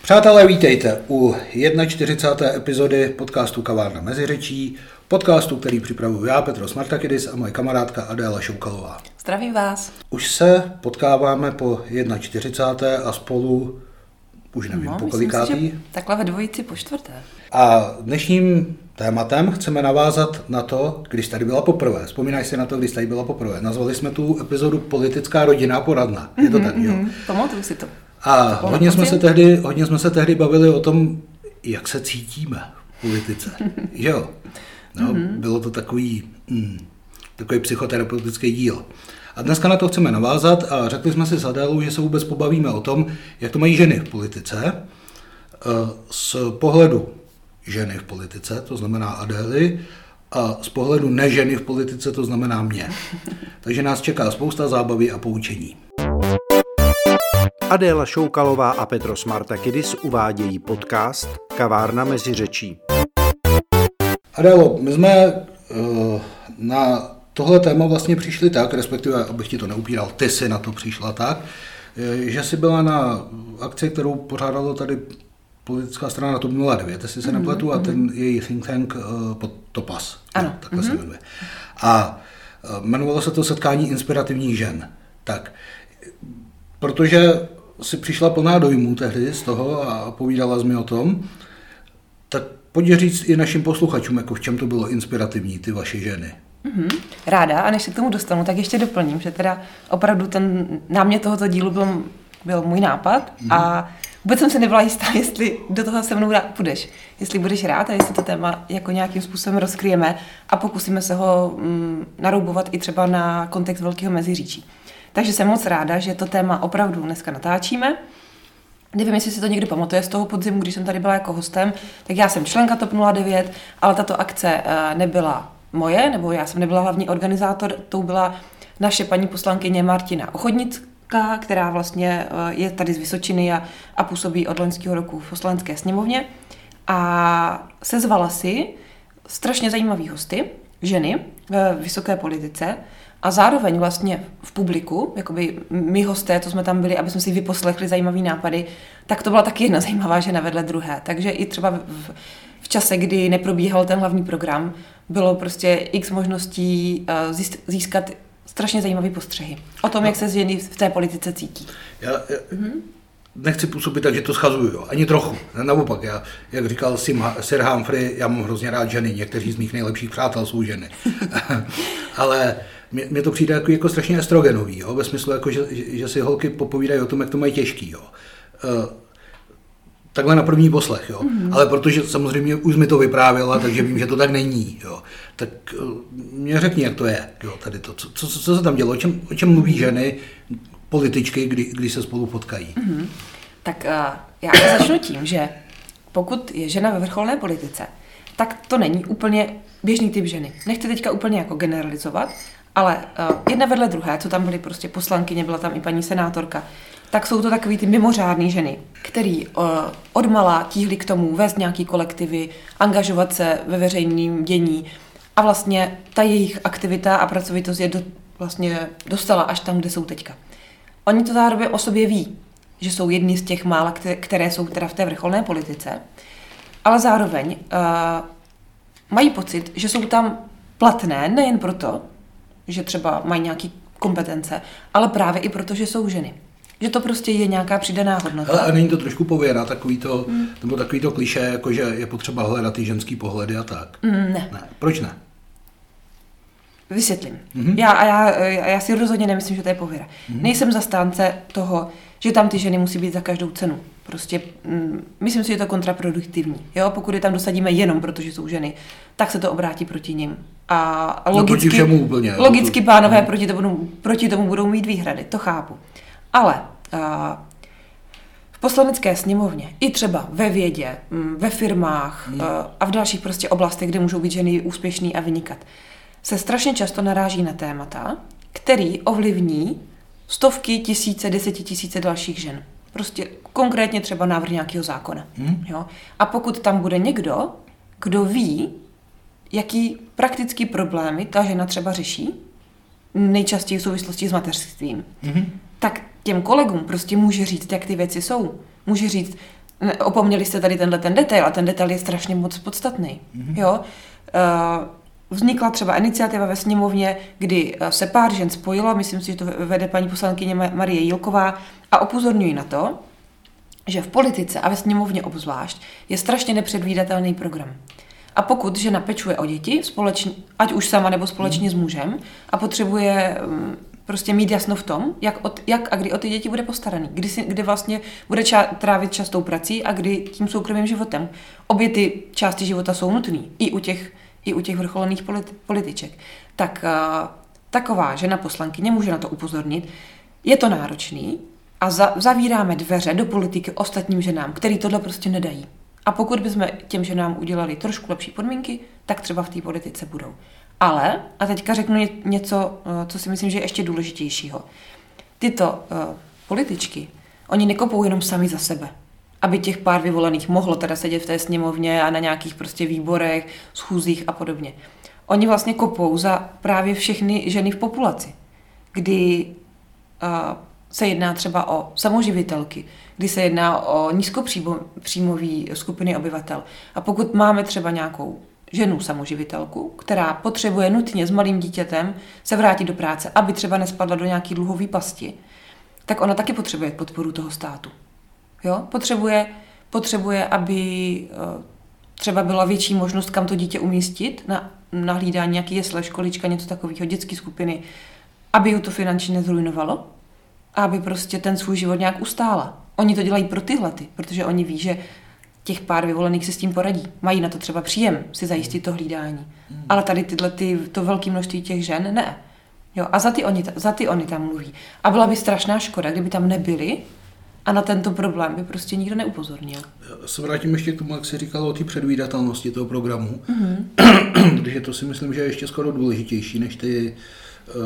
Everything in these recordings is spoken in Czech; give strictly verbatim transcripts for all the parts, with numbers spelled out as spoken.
Přátelé, vítejte u čtyřicáté první epizody podcastu Kavárna Meziřečí, podcastu, který připravuju já, Petros Martakidis, a moje kamarádka Adéla Šoukalová. Zdravím vás. Už se potkáváme po čtyřicáté první a spolu, už nevím, no, po kolikátý. Myslím si, že takhle ve dvojici po čtvrté. A dnešním tématem chceme navázat na to, když tady byla poprvé. Vzpomínáš si na to, když tady byla poprvé. Nazvali jsme tu epizodu Politická rodinná poradna. Je to mm-hmm, tak, jo? Pamatuju si to. A to hodně jsme, se tehdy, hodně jsme se tehdy bavili o tom, jak se cítíme v politice. Jo? No, mm-hmm. Bylo to takový, mm, takový psychoterapeutický díl. A dneska na to chceme navázat a řekli jsme si s Adélou, že se vůbec pobavíme o tom, jak to mají ženy v politice. Z pohledu ženy v politice, to znamená Adély, a z pohledu neženy v politice, to znamená mě. Takže nás čeká spousta zábavy a poučení. Adéla Šoukalová a Petros Martakidis uvádějí podcast Kavárna Meziřečí. Adélo, my jsme uh, na tohle téma vlastně přišli tak, respektive, abych ti to neupíral, ty jsi na to přišla tak, že jsi byla na akci, kterou pořádalo tady politická strana TOP nula devět, jestli se mm-hmm, nepletu, mm-hmm. a ten její think tank uh, pod Topas. Ano. Takhle mm-hmm. se jmenuje. A uh, jmenovalo se to Setkání inspirativních žen. Tak, protože si přišla plná dojmů tehdy z toho a povídala jsi mi o tom, tak pojď říct i našim posluchačům, jako v čem to bylo inspirativní, ty vaše ženy. Mm-hmm. Ráda, a než se k tomu dostanu, tak ještě doplním, že teda opravdu ten námět tohoto dílu byl, byl můj nápad mm-hmm. a vůbec jsem se nebyla jistá, jestli do toho se mnou půjdeš, jestli budeš rád a jestli to téma jako nějakým způsobem rozkryjeme a pokusíme se ho mm, naroubovat i třeba na kontext Velkého Meziříčí. Takže jsem moc ráda, že to téma opravdu dneska natáčíme. Nevím, jestli si to někdo pamatuje z toho podzimu, když jsem tady byla jako hostem, tak já jsem členka TOP nula devět, ale tato akce nebyla moje, nebo já jsem nebyla hlavní organizátor, to byla naše paní poslankyně Martina Ochodnická, která vlastně je tady z Vysočiny a, a působí od loňského roku v Poslanecké sněmovně. A sezvala si strašně zajímavý hosty, ženy ve vysoké politice, a zároveň vlastně v publiku, jakoby my hosté, co jsme tam byli, aby jsme si vyposlechli zajímavý nápady, tak to byla taky jedna zajímavá žena vedle druhé. Takže i třeba v, v čase, kdy neprobíhal ten hlavní program, bylo prostě x možností získat strašně zajímavé postřehy o tom, no. jak se ženy v té politice cítí. Já, já mm-hmm. nechci působit tak, že to schazuju, jo. Ani trochu. Naopak, já, jak říkal Sir Humphrey, já mám hrozně rád ženy, někteří z mých nejlepších přátel jsou ženy. Ale mně to přijde jako, jako strašně estrogenový, jo? Ve smyslu, jako, že, že si holky popovídají o tom, jak to mají těžký. Jo? Uh, takhle na první poslech, jo? Mm-hmm. Ale protože samozřejmě už mi to vyprávěla, takže vím, že to tak není. Jo? Tak uh, mě řekni, jak to je, jo, tady to. Co, co, co se tam dělo, o čem, o čem mluví ženy, političky, kdy, když se spolu potkají? Mm-hmm. Tak uh, já začnu tím, že pokud je žena ve vrcholné politice, tak to není úplně běžný typ ženy. Nechci teďka úplně jako generalizovat, ale uh, jedna vedle druhé, co tam byly prostě poslankyně, byla tam i paní senátorka, tak jsou to takový ty mimořádný ženy, který uh, odmala tíhly k tomu vést nějaký kolektivy, angažovat se ve veřejném dění a vlastně ta jejich aktivita a pracovitost je do, vlastně dostala až tam, kde jsou teďka. Oni to zároveň o sobě ví, že jsou jedni z těch mála, které, které jsou teda v té vrcholné politice, ale zároveň uh, mají pocit, že jsou tam platné nejen proto, že třeba mají nějaké kompetence, ale právě i proto, že jsou ženy. Že to prostě je nějaká přidaná hodnota. Ale a není to trošku pověra, takový to, hmm. nebo takový to klišé, jako že je potřeba hledat ty ženský pohledy a tak? Mm, ne. ne. Proč ne? Vysvětlím. Mm-hmm. Já, a já, já si rozhodně nemyslím, že to je pověra. Mm-hmm. Nejsem zastánce toho, že tam ty ženy musí být za každou cenu. Prostě mm, myslím si, že je to kontraproduktivní. Jo? Pokud je tam dosadíme jenom proto, že jsou ženy, tak se to obrátí proti nim. A, a logicky, no, všemu úplně, logicky pánové mm. proti, tomu, proti tomu budou mít výhrady. To chápu. Ale a, v poslanecké sněmovně, i třeba ve vědě, ve firmách mm. a, a v dalších prostě oblastech, kde můžou být ženy úspěšný a vynikat, se strašně často naráží na témata, který ovlivní stovky, tisíce, desetitisíce dalších žen. Prostě konkrétně třeba návrh nějakého zákona. Hmm. Jo? A pokud tam bude někdo, kdo ví, jaký praktický problémy ta žena třeba řeší, nejčastěji v souvislosti s mateřstvím, hmm. tak těm kolegům prostě může říct, jak ty věci jsou. Může říct, opomněli jste tady tenhle ten detail a ten detail je strašně moc podstatný. Mm-hmm. Jo? Vznikla třeba iniciativa ve sněmovně, kdy se pár žen spojilo, myslím si, že to vede paní poslankyně Marie Jílková, a upozorňují na to, že v politice a ve sněmovně obzvlášť je strašně nepředvídatelný program. A pokud žena pečuje o děti, společně, ať už sama nebo společně mm. s mužem, a potřebuje prostě mít jasno v tom, jak, od, jak a kdy o ty děti bude postaraný, kdy, si, kdy vlastně bude ča, trávit častou prací a kdy tím soukromým životem. Obě ty části života jsou nutné, i u těch, i u těch vrcholných politi, političek. Tak uh, taková žena poslankyně může na to upozornit. Je to náročný a za, zavíráme dveře do politiky ostatním ženám, který tohle prostě nedají. A pokud bychom těm ženám udělali trošku lepší podmínky, tak třeba v té politice budou. Ale, a teďka řeknu něco, co si myslím, že je ještě důležitějšího. Tyto uh, političky, oni nekopou jenom sami za sebe, aby těch pár vyvolených mohlo teda sedět v té sněmovně a na nějakých prostě výborech, schůzích a podobně. Oni vlastně kopou za právě všechny ženy v populaci, kdy uh, se jedná třeba o samoživitelky, kdy se jedná o nízkopříjmové skupiny obyvatel. A pokud máme třeba nějakou ženu samoživitelku, která potřebuje nutně s malým dítětem se vrátit do práce, aby třeba nespadla do nějaký dluhový pasti, tak ona taky potřebuje podporu toho státu. Jo? Potřebuje, potřebuje, aby třeba byla větší možnost, kam to dítě umístit, na, na hlídání nějaký jesle, školička, něco takového, dětské skupiny, aby ju to finančně nezrujnovalo a aby prostě ten svůj život nějak ustála. Oni to dělají pro tyhle, ty, protože oni ví, že těch pár vyvolených si s tím poradí. Mají na to třeba příjem si zajistit to hlídání. Hmm. Ale tady tyhle, ty, to velké množství těch žen, ne. Jo, a za ty, oni, za ty oni tam mluví. A byla by strašná škoda, kdyby tam nebyli a na tento problém by prostě nikdo neupozornil. Já se vrátím ještě k tomu, jak jsi říkala o té předvídatelnosti toho programu, mm-hmm. protože to si myslím, že je ještě skoro důležitější, než ty uh,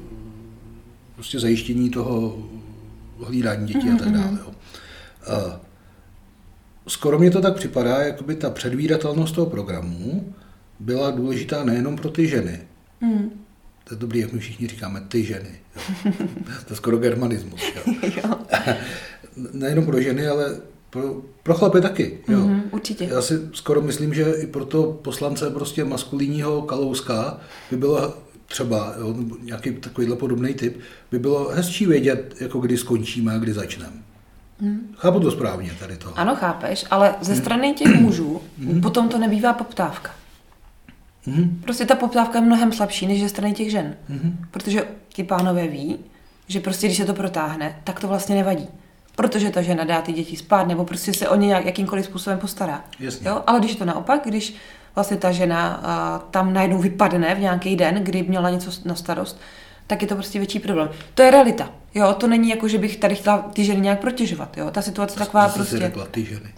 prostě zajištění toho hlídání dětí mm-hmm. a tak dále. Jo. Uh, Skoro mě to tak připadá, jako by ta předvídatelnost toho programu byla důležitá nejenom pro ty ženy. Mm. To je dobrý, jak my všichni říkáme, ty ženy. Jo. To je skoro germanismus. Jo. Jo. Nejenom pro ženy, ale pro, pro chlapy taky. Jo. Mm, určitě. Já si skoro myslím, že i pro to poslance prostě maskulinního Kalouska by bylo třeba, jo, nějaký takovýhle podobný typ, by bylo hezčí vědět, jako kdy skončíme a kdy začneme. Hmm. Chápu to správně tady to. Ano, chápeš, ale ze strany těch mužů hmm. potom to nebývá poptávka. Hmm. Prostě ta poptávka je mnohem slabší než ze strany těch žen. Hmm. Protože ti pánové ví, že prostě když se to protáhne, tak to vlastně nevadí. Protože ta žena dá ty děti spát, nebo prostě se o ně nějak, jakýmkoliv způsobem postará. Jo? Ale když je to naopak, když vlastně ta žena a, tam najednou vypadne v nějaký den, kdy měla něco na starost, tak je to prostě větší problém. To je realita. Jo, to není jako, že bych tady chtěla ty ženy nějak protěžovat. Jo? Ta situace je taková prostě... Si řekla, ty ženy.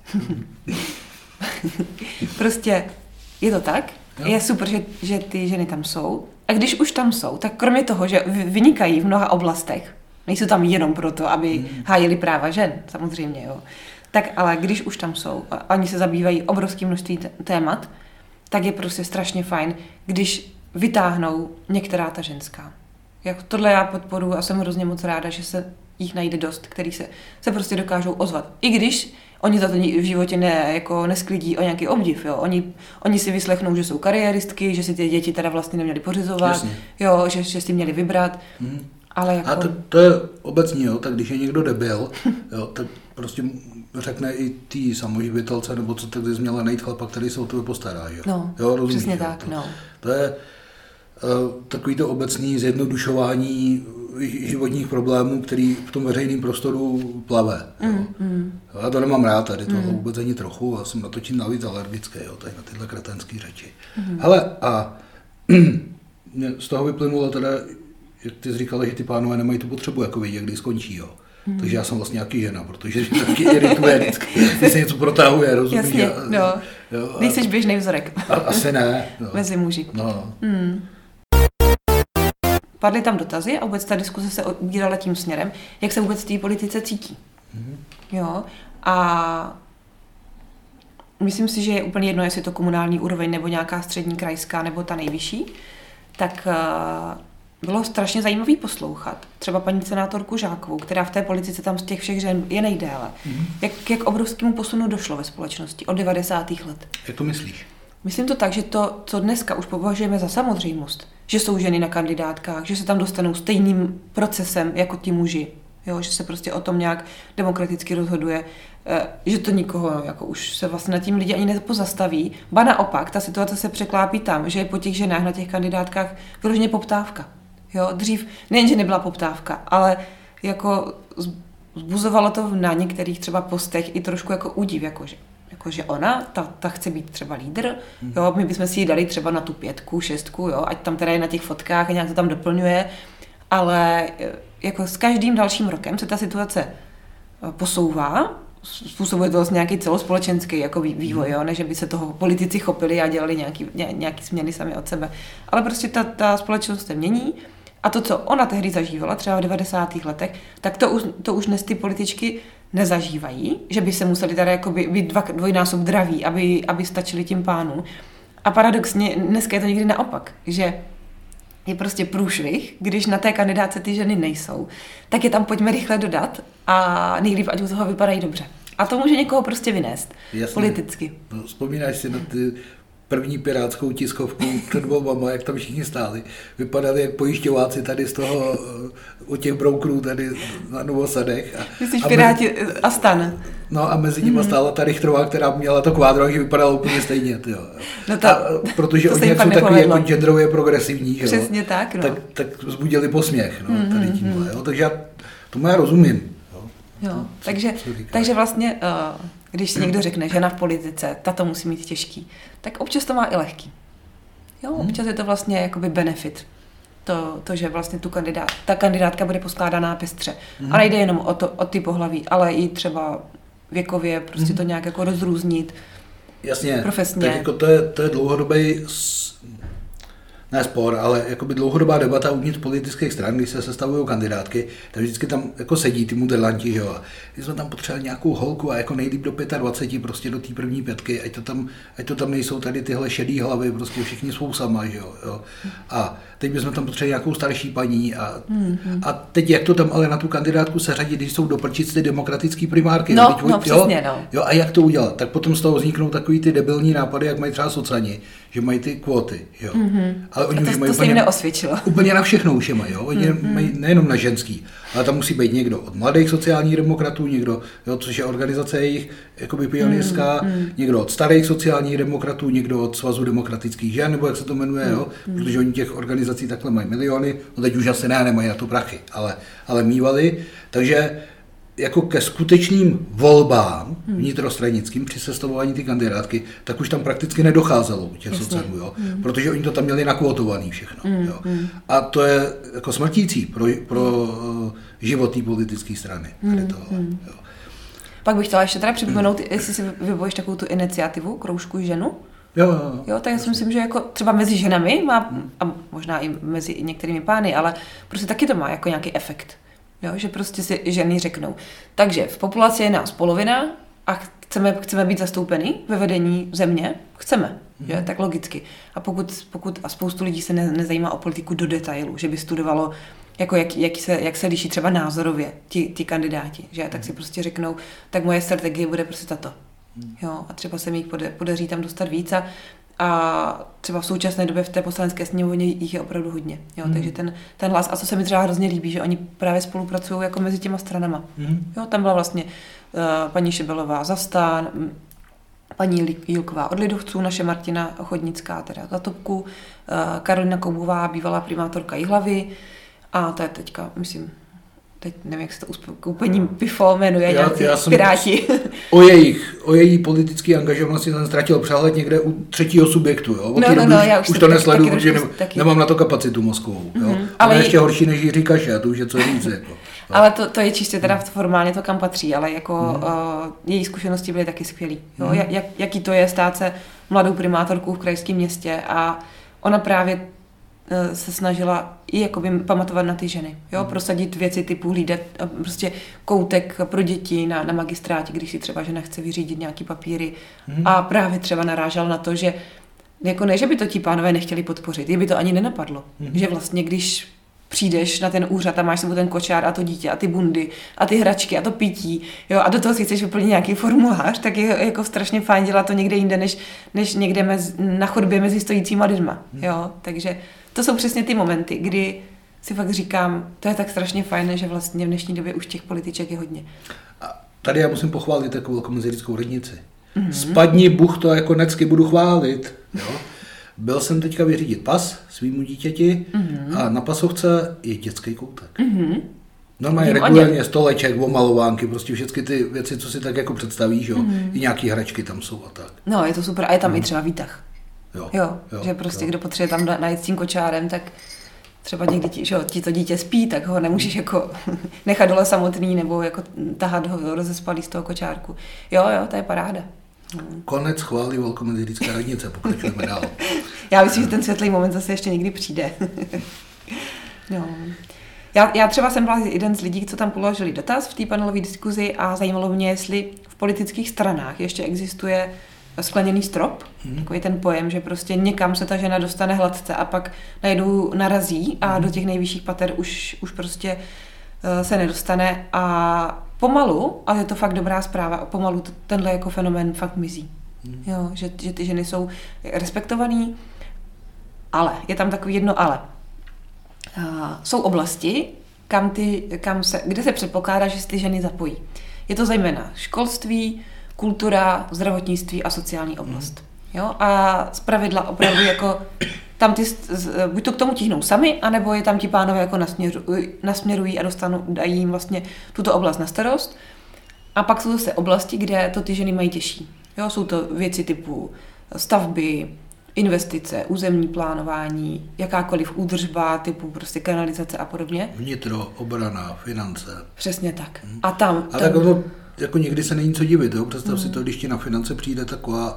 Prostě je to tak. Jo. Je super, že, že ty ženy tam jsou. A když už tam jsou, tak kromě toho, že vynikají v mnoha oblastech, nejsou tam jenom proto, aby hmm. hájili práva žen, samozřejmě, jo. Tak ale když už tam jsou a oni se zabývají obrovským množství témat, tak je prostě strašně fajn, když vytáhnou některá ta ženská. Jak tohle já podporuji a jsem hrozně moc ráda, že se jich najde dost, který se, se prostě dokážou ozvat. I když oni za to v životě ne, jako nesklidí o nějaký obdiv. Jo. Oni, oni si vyslechnou, že jsou kariéristky, že si ty děti teda vlastně neměli pořizovat, jo, že, že si měli vybrat. Hmm. Ale jako... A to, to je obecně, jo, tak když je někdo debil, jo, tak prostě řekne i tý samoživitelce, nebo co tak jsi měla najít chlapa, který se o tebe postará. Jo. No, jo, rozumíš, přesně jo, tak. To, no. to je uh, takový to obecný zjednodušování životních problémů, který v tom veřejném prostoru plave. Mm, mm. Já to nemám rád, tady toho mm. vůbec ani trochu, a jsem na to čím navíc alergický, jo, tady na tyhle kretenské řeči. Mm. Hele, a z toho vyplynulo teda, jak ty jsi říkala, že ty pánové nemají tu potřebu jako vědět, kdy skončí, jo. Mm. Takže já jsem vlastně nějaký žena, protože mě taky irituje vždycky, když se něco protahuje, rozumíš? Jasně, no. Nejseš běžný vzorek. A, asi ne. No. Mezi muži. No. Mm. Padly tam dotazy a vůbec ta diskuse se ubírala tím směrem, jak se vůbec v té politice cítí. Mm. Jo. A myslím si, že je úplně jedno, jestli je to komunální úroveň, nebo nějaká střední, krajská, nebo ta nejvyšší, tak bylo strašně zajímavý poslouchat. Třeba paní senátorku Žákovou, která v té politice tam z těch všech žen je nejdéle. Mm. Jak, jak obrovskému posunu došlo ve společnosti od devadesátých let. Jak to myslíš? Myslím to tak, že to, co dneska už považujeme za samozřejmost, že jsou ženy na kandidátkách, že se tam dostanou stejným procesem jako ti muži, jo, že se prostě o tom nějak demokraticky rozhoduje, že to nikoho jako už se vlastně na tím lidi ani nepozastaví. Ba naopak, ta situace se překlápí tam, že je po těch ženách na těch kandidátkách vyloženě poptávka. Jo, dřív nejen, že nebyla poptávka, ale jako zbuzovalo to na některých třeba postech i trošku jako údiv, jakože. Jakože ona, ta, ta chce být třeba lídr, jo, my bychom si ji dali třeba na tu pětku, šestku, jo, ať tam teda je na těch fotkách a nějak to tam doplňuje, ale jako s každým dalším rokem se ta situace posouvá, způsobuje to vlastně nějaký celospolečenský jako vývoj, jo, ne, že by se toho politici chopili a dělali nějaký, nějaký změny sami od sebe, ale prostě ta, ta společnost se mění a to, co ona tehdy zažívala, třeba v devadesátých letech, tak to už, to už dnes ty političky nezažívají, že by se museli tady jako by, být dva, dvojnásob draví, aby, aby stačili tím pánům. A paradoxně dneska je to někdy naopak, že je prostě průšvih, když na té kandidáce ty ženy nejsou, tak je tam pojďme rychle dodat a nejlíp, ať u toho vypadají dobře. A to může někoho prostě vynést. Jasně. Politicky. No, vzpomínáš si na ty první pirátskou tiskovku před volbama, jak tam všichni stáli. Vypadali jak pojišťováci tady z toho, od těch brokerů tady na Novosadech. Myslíš Piráti a STAN? No a mezi nimi mm. stála ta Richtrová, která měla to kvádro, že vypadala úplně stejně. Tyjo. No to, a protože oni jsou takový jako genderově progresivní, že přesně jo? tak, no. tak, tak vzbudili posměch, no, tady tímhle, jo? Takže já tomu já rozumím. Jo, jo. Co, takže, co takže vlastně, uh, když si někdo řekne, žena v politice, ta to musí mít těžký, tak občas to má i lehký. Jo, občas je to vlastně jakoby benefit. To, to, že vlastně tu kandidát, ta kandidátka bude poskládaná pestře. A nejde jenom o, to, o ty pohlaví, ale i třeba věkově prostě to nějak jako rozrůznit. Jasně, profesně. Tak jako to je, to je dlouhodobý, ne spor, ale jakoby dlouhodobá debata uvnitř politických stran, když se sestavují kandidátky, tak vždycky tam jako sedí ty muderlanti, že jo. Když jsme tam potřebovali nějakou holku a jako nejlíp do dvacet pět, prostě do té první pětky, ať to tam, ať to tam nejsou tady tyhle šedý hlavy, prostě všichni svou sama, že jo. jo. A teď bychom tam potřebovali nějakou starší paní a, mm-hmm. a teď jak to tam ale na tu kandidátku seřadit, když jsou doprčit ty demokratický primárky. No, teď, no, přesně, no. Jo, a jak to udělat? Tak potom z toho vzniknou takový ty debilní nápady, jak mají třeba socani, že mají ty kvóty, jo. Mm-hmm. Ale oni to, už mají to se jim neosvědčilo. Úplně na všechno už je mají, jo. Oni mm-hmm. mají nejenom na ženský, ale tam musí být někdo od mladých sociálních demokratů, někdo, jo, což je organizace jejich jakoby pionýrská, mm-hmm. někdo od starých sociálních demokratů, někdo od Svazu demokratických žen, nebo jak se to jmenuje, jo, mm-hmm. protože oni těch organizací takhle mají miliony, no teď už asi ne, nemají na to prachy, ale, ale mívali, takže jako ke skutečným volbám hmm. vnitrostranickým při sestavování ty kandidátky, tak už tam prakticky nedocházelo u těch socanů, jo? Hmm. Protože oni to tam měli nakvotovaný všechno. Hmm. Jo? A to je jako smrtící pro, pro uh, život té politické strany. Hmm. Hmm. Jo. Pak bych chtěla ještě teda připomenout, hmm. jestli si vybojíš takovou tu iniciativu Kroužku ženu. Jo, jo, jo. jo, tak já si myslím, že jako třeba mezi ženami má, a možná i mezi některými pány, ale prostě taky to má jako nějaký efekt. Jo, že prostě si ženy řeknou. Takže v populaci je nás polovina a chceme, chceme být zastoupeni ve vedení země. Chceme, mm. že? Tak logicky. A pokud, pokud a spoustu lidí se ne, nezajímá o politiku do detailu, že by studovalo, jako jak, jak, se, jak se liší třeba názorově ti, ti kandidáti, že? Tak si prostě řeknou, tak moje strategie bude prostě tato. Jo, a třeba se mi jich podaří tam dostat víc a A třeba v současné době v té poslanecké sněmovně jich je opravdu hodně. Jo? Mm. Takže ten, ten hlas, a co se mi třeba hrozně líbí, že oni právě spolupracují jako mezi těma stranama. Mm. Jo? Tam byla vlastně uh, paní Šebelová za STAN, paní Jílková od Lidovců, naše Martina Chodnická teda za Topku, uh, Karolina Koubová, bývalá primátorka Jihlavy a to je teďka, myslím, teď nevím, jak se to uspokojením pifo jmenuje, nějaký Piráti. O jejich, o její politické angažovanosti jsem ztratil přehled někde u třetího subjektu, jo. Od no, no, no, já už, už to nesleduju, protože ne, nemám na to kapacitu mozkovou, jo. Mm-hmm. Ale je ještě horší než Jiří Kaše, to už je co říct, jako. Ale to, to je čistě teda formálně to, kam patří, ale jako mm. uh, její zkušenosti byly taky skvělý. Jo? Mm. Jak, jaký to je stát se mladou primátorkou v krajském městě a ona právě uh, se snažila i jakoby pamatovat na ty ženy. Jo? Mm. Prosadit věci typu hlídat uh, prostě koutek pro děti na, na magistrátě, když si třeba žena chce vyřídit nějaký papíry mm. a právě třeba narážela na to, že jako ne, že by to ti pánové nechtěli podpořit, je by to ani nenapadlo. Mm. Že vlastně když přijdeš na ten úřad a máš sebou ten kočár a to dítě a ty bundy a ty hračky a to pití, jo, a do toho si chceš vyplnit nějaký formulář, tak je jako strašně fajn dělat to někde jinde, než, než někde mez, na chodbě mezi stojícíma lidma, jo, takže to jsou přesně ty momenty, kdy si fakt říkám, to je tak strašně fajn, že vlastně v dnešní době už těch političek je hodně. A tady já musím pochválit takovou velkomezirickou radnici. Mm-hmm. Spadni Bůh, to jako necky budu chválit, jo. Byl jsem teďka vyřídit pas svýmu dítěti mm-hmm. a na pasovce je dětský koutek. Mm-hmm. Normálně regulárně stoleček, omalovánky, prostě všechny ty věci, co si tak jako představíš, jo. Mm-hmm. I nějaký hračky tam jsou a tak. No, je to super. A je tam mm. i třeba výtah. Jo, jo, jo že prostě jo. Kdo potřebuje tam najít s tím kočárem, tak třeba někdy, že ti to dítě spí, tak ho nemůžeš jako nechat dole samotný nebo jako tahat ho rozespalý z toho kočárku. Jo, jo, to je paráda. Konec chvály velkomezirické radnice, pokračujeme dál. Já myslím, že ten světlý moment zase ještě někdy přijde. No. Já, já třeba jsem byla jeden z lidí, co tam položili dotaz v té panelové diskuzi a zajímalo mě, jestli v politických stranách ještě existuje skleněný strop, hmm. takový ten pojem, že prostě někam se ta žena dostane hladce a pak najednou narazí a hmm. do těch nejvyšších pater už, už prostě uh, se nedostane a pomalu, ale je to fakt dobrá zpráva, pomalu tenhle jako fenomén fakt mizí. Hmm. Jo, že, že ty ženy jsou respektovaný, ale, je tam takový jedno ale. Uh, jsou oblasti, kam ty, kam se, kde se předpokládá, že se ty ženy zapojí. Je to zejména školství, kultura, zdravotnictví a sociální oblast. Mm. Jo? A zpravidla opravdu jako tam ty, buď to k tomu tíhnou sami, anebo je tam ti pánové jako nasměrují, nasměrují a dostanou, dají jim vlastně tuto oblast na starost. A pak jsou zase oblasti, kde to ty ženy mají těžší. Jo? Jsou to věci typu stavby, investice, územní plánování, jakákoliv údržba, typu prostě kanalizace a podobně. Vnitro, obrana, finance. Přesně tak. Hmm. A tam... A tam... tak ono, jako někdy se není co divit, jo? Představ hmm. si to, když ti na finance přijde taková,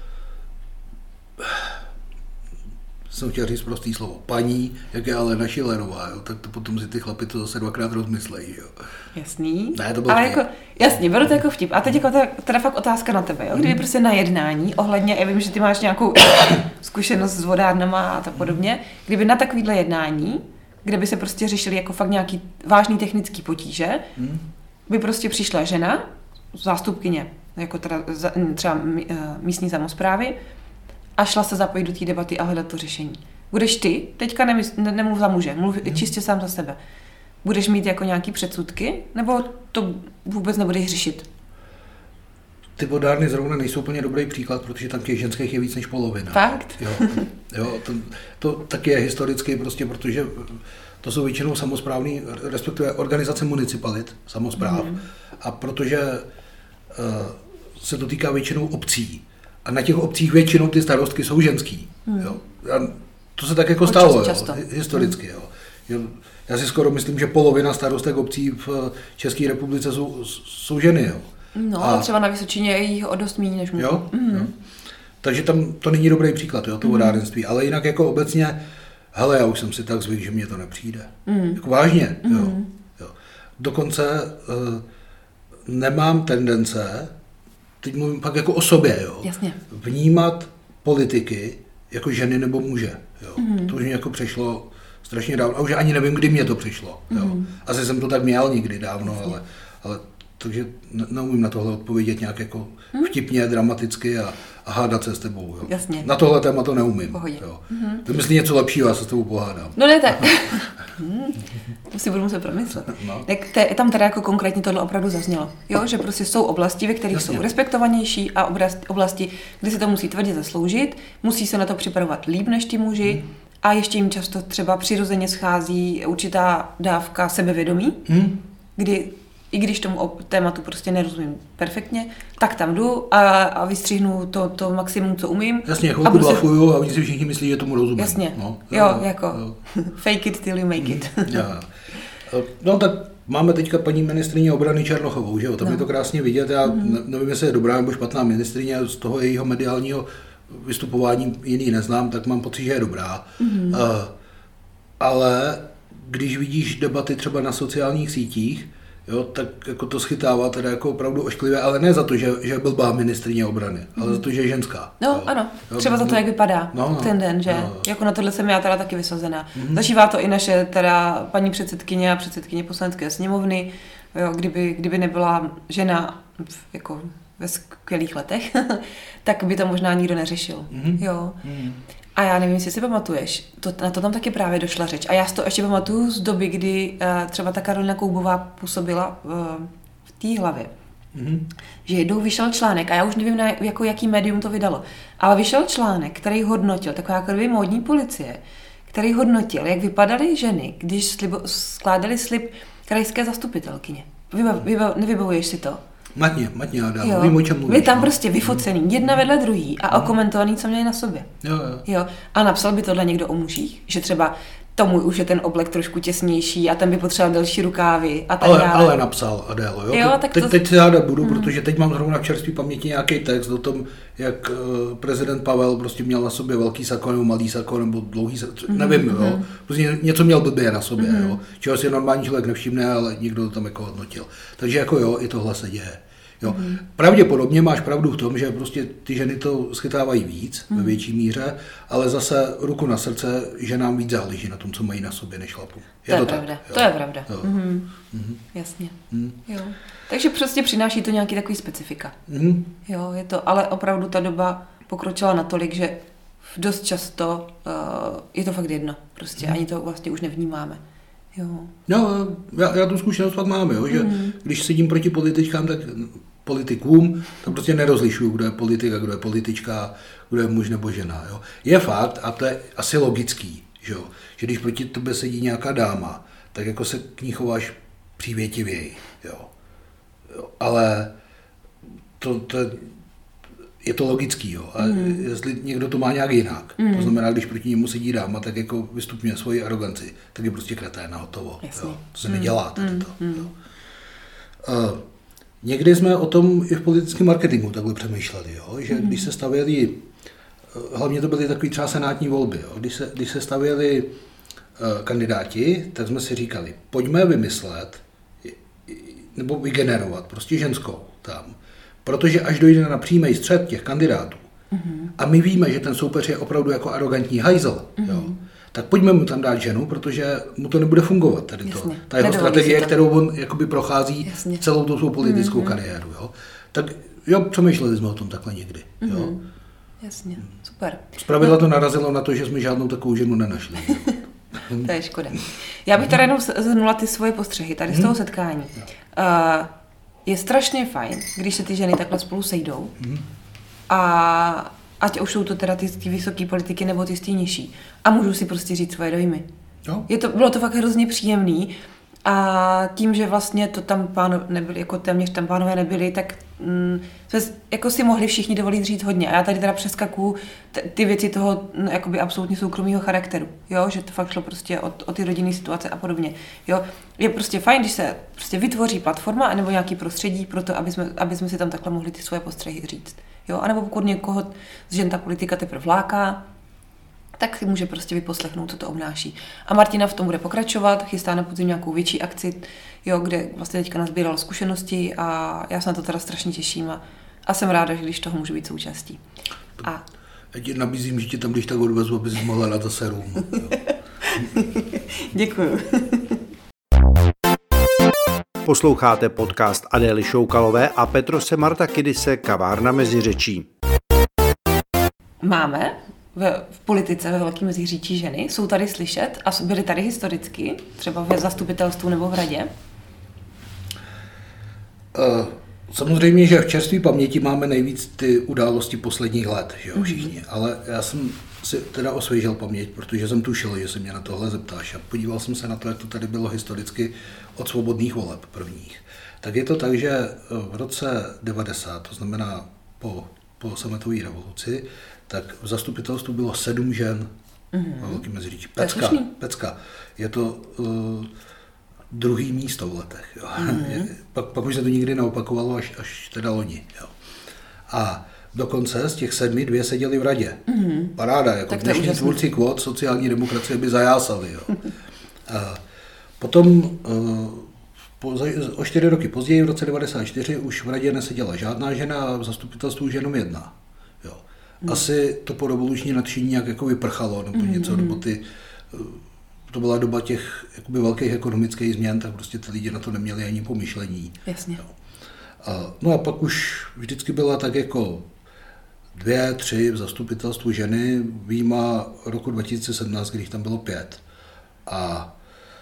jsem chtěl říct prostý slovo, paní, jak je Alena Schillerová, jo? Tak to potom si ty chlapi to zase dvakrát rozmyslejí. Jo? Jasný. Ne, to byl ale jako, jasně, beru to jako vtip. A teď jako ta, teda fakt otázka na tebe, jo? Kdyby hmm. prostě na jednání ohledně, já vím, že ty máš nějakou zkušenost s vodárnama a tak podobně, kdyby na takovýhle jednání, kde by se prostě řešili jako fakt nějaký vážný technický potíže, hmm. by prostě přišla žena, zástupkyně, jako teda, třeba místní samosprávy, a šla se zapojit do té debaty a hledat to řešení. Budeš ty, teďka nemysl, ne, nemluv za muže, mluv hmm. čistě sám za sebe. Budeš mít jako nějaký předsudky, nebo to vůbec nebudeš řešit? Ty vodárny zrovna nejsou úplně dobrý příklad, protože tam těch ženských je víc než polovina. Fakt? Jo, jo to, to taky je historicky prostě, protože to jsou většinou samosprávný, respektive organizace municipalit, samospráv, mm. a protože uh, se to týká většinou obcí. A na těch obcích většinou ty starostky jsou ženský. Mm. Jo. A to se tak jako stalo, jo, historicky. Mm. Jo. Já si skoro myslím, že polovina starostek obcí v České republice jsou, jsou ženy. Jo. No, a třeba na Vysočině je jich o dost méně než mužů. Jo, mm. jo. Takže tam to není dobrý příklad, jo, to mm. vodárenství. Ale jinak jako obecně, hele, já už jsem si tak zvyk, že mně to nepřijde. Mm. Jako vážně. Mm. Jo. Jo. Dokonce uh, nemám tendence, teď mluvím pak jako o sobě, jo, jasně, vnímat politiky jako ženy nebo muže. Jo. Mm. To už mě jako přešlo strašně dávno. A už ani nevím, kdy mě to přišlo. Jo. Mm. Asi jsem to tak měl někdy dávno, ale, ale takže neumím na tohle odpovědět nějak jako mm. vtipně, dramaticky a, a hádat se s tebou. Jo. Jasně. Na tohle téma to neumím. Jo. Mm-hmm. Vymyslí něco lepšího, já se s tebou pohádám. No ne, tak. To si budu muset promyslet. No. Tak te, tam teda jako konkrétně tohle opravdu zaznělo. Jo, že prostě jsou oblasti, ve kterých jasně, jsou respektovanější a oblasti, kde se to musí tvrdě zasloužit, musí se na to připravovat líp než ti muži mm. a ještě jim často třeba přirozeně schází určitá dávka sebevědomí, mm. kdy i když tomu tématu prostě nerozumím perfektně, tak tam jdu a, a vystřihnu to, to maximum, co umím. Jasně, chvilku blafuju a oni si všichni myslí, že tomu rozumím. Jasně, no, jo, jo, jako jo. Fake it till you make it. Ja. No tak máme teďka paní ministryni obrany Černochovou, že jo, tam no. je to krásně vidět, já mm. nevím, jestli je dobrá nebo špatná ministryně, z toho jejího mediálního vystupování jiný neznám, tak mám pocit, že je dobrá. Mm. Uh, ale když vidíš debaty třeba na sociálních sítích, jo, tak jako to schytává teda jako opravdu ošklivé, ale ne za to, že, že je blbá ministryně obrany, mm. ale za to, že je ženská. No jo. ano, jo, třeba za to, jak vypadá no, no, ten den, že no. jako na tohle jsem já teda taky vysazená. Mm. Zažívá to i naše teda paní předsedkyně a předsedkyně poslanecké sněmovny, jo, kdyby, kdyby nebyla žena jako ve skvělých letech, tak by to možná nikdo neřešil. Mm. Jo. Mm. A já nevím, jestli si pamatuješ, to, na to tam taky právě došla řeč. A já si to ještě pamatuju z doby, kdy uh, třeba ta Karolina Koubová působila uh, v té hlavě. Mm-hmm. Že jednou vyšel článek, a já už nevím, na, jako jaký médium to vydalo, ale vyšel článek, který hodnotil, taková krvě módní policie, který hodnotil, jak vypadaly ženy, když slibo, skládali slib krajské zastupitelkyně. Vybav, vybav, nevybavuješ si to? Matně, matně, Adam, vím, o čem mluvíš. Byli tam prostě vyfocený, jedna vedle druhý a okomentovaný, co měli na sobě. Jo, jo. Jo. A napsal by tohle někdo o mužích, že třeba tomu už je ten oblek trošku těsnější a ten by potřeboval delší rukávy a tak ale, dále. ale napsal Adélo, jo? jo tak teď, to... teď se hádat budu, hmm. protože teď mám zrovna v čerství paměti nějaký text o tom, jak uh, prezident Pavel prostě měl na sobě velký sako nebo malý sako nebo dlouhý sako, hmm. nevím, hmm. jo? Prostě něco měl blbě na sobě, hmm. jo? Čeho si normální člověk nevšimne, ale někdo to tam jako hodnotil. Takže jako jo, i tohle se děje. Jo. Mm. Pravděpodobně máš pravdu v tom, že prostě ty ženy to schytávají víc, mm. ve větší míře, ale zase ruku na srdce, že nám víc záleží na tom, co mají na sobě, než chlapů. Je to je to pravda, tak, to je pravda. Mm. Mm. Jasně. Mm. Jo. Takže prostě přináší to nějaký takový specifika. Mm. Jo, je to, ale opravdu ta doba pokročila natolik, že dost často uh, je to fakt jedno. Prostě mm. ani to vlastně už nevnímáme. Jo. No, já, já tu zkušenost pak mám, jo, že mm. když sedím proti političkám, tak politikům, tak prostě nerozlišuju, kdo je politik a kdo je politička, kdo je muž nebo žena. Jo. Je fakt, a to je asi logický, že, jo, že když proti tobě sedí nějaká dáma, tak jako se k ní chováš přívětivěji. Jo. Jo. Ale to, to je, je to logický. Jo. A mm. jestli někdo to má nějak jinak, mm. to znamená, když proti němu sedí dáma, tak jako vystupňuje svoji aroganci, tak je prostě kretén na hotovo. Jo. To se mm. nedělá tady to. Mm. Jo. Uh, Někdy jsme o tom i v politickém marketingu takhle přemýšleli, jo? Že když se stavěli, hlavně to byly takové třeba senátní volby, jo? Když se, když se stavěli uh, kandidáti, tak jsme si říkali, pojďme vymyslet nebo vygenerovat prostě ženskou tam, protože až dojde na přímý střet těch kandidátů mm-hmm. a my víme, že ten soupeř je opravdu jako arrogantní hajzel, mm-hmm. jo? Tak pojďme mu tam dát ženu, protože mu to nebude fungovat tady to. Jasně. Ta jeho strategie, kterou on jakoby prochází Jasně. celou tu svou politickou mm-hmm. kariéru. Jo. Tak jo, přemýšleli jsme o tom takhle někdy. Mm-hmm. Jo. Jasně, super. Zpravidla to narazilo na to, že jsme žádnou takovou ženu nenašli. To je škoda. Já bych tady jenom zhrnula ty svoje postřehy tady z toho setkání. Uh, je strašně fajn, když se ty ženy takhle spolu sejdou mm-hmm. a ať už jsou to teda ty, ty vysoké politiky nebo ty, ty nižší. A můžu si prostě říct svoje dojmy. Jo. Je to, bylo to fakt hrozně příjemný a tím, že vlastně to tam pánové nebyli, jako téměř tam pánové nebyli, tak mm, jsme jako si mohli všichni dovolit říct hodně. A já tady teda přeskakuju t- ty věci toho no, jakoby absolutně soukromého charakteru. Jo? Že to fakt šlo prostě o, o ty rodinné situace a podobně. Jo? Je prostě fajn, když se prostě vytvoří platforma nebo nějaký prostředí pro to, aby jsme, aby jsme si tam takhle mohli ty svoje postřehy říct. Jo? A nebo pokud někoho z žen ta politika teprve vláká, tak si může prostě vyposlechnout, co to obnáší. A Martina v tom bude pokračovat, chystá na podzim nějakou větší akci, jo, kde vlastně teďka nazbírala zkušenosti a já se na to teda strašně těším a, a jsem ráda, že když toho můžu být součástí. A... Já ti nabízím, že ti tam když tak odvezu, aby jsi mohla dát zase room. Děkuju. Posloucháte podcast Adély Šoukalové a Petrose Martakidise Kavárna mezi řečí. Máme v, v politice ve Velkém Meziříčí ženy, jsou tady slyšet a byly tady historicky, třeba v zastupitelstvu nebo v radě? Uh, samozřejmě, že v čerstvé paměti máme nejvíc ty události posledních let, že jo, všichni, mm-hmm. ale já jsem si teda osvěžil paměť, protože jsem tušil, že se mě na tohle zeptáš a podíval jsem se na to, jak to tady bylo historicky od svobodných voleb prvních. Tak je to tak, že v roce devadesát, to znamená po, po sametové revoluci, tak v zastupitelstvu bylo sedm žen mm-hmm. ve Velkém Meziříčí. Pecka, Pecka. Je to uh, druhý místo v letech. Jo. Mm-hmm. Je, pak, pak už se to nikdy neopakovalo, až, až teda loni. Jo. A dokonce z těch sedmi dvě seděli v radě. Mm-hmm. Paráda, jako dnešní tvůrci kvót sociální demokracie by zajásali. Jo. A potom uh, o čtyři roky později, v roce devadesát čtyři, už v radě neseděla žádná žena a v zastupitelstvu už jenom jedna. Jo. Asi to po revoluční nadšení nějak jako vyprchalo, nebo něco, nebo ty, to byla doba těch jakoby velkých ekonomických změn, tak prostě ty lidi na to neměli ani pomyšlení. Jasně. Jo. A, no a pak už vždycky byla tak jako dvě, tři v zastupitelstvu ženy, výjima roku dva tisíce sedmnáct, když tam bylo pět. A, a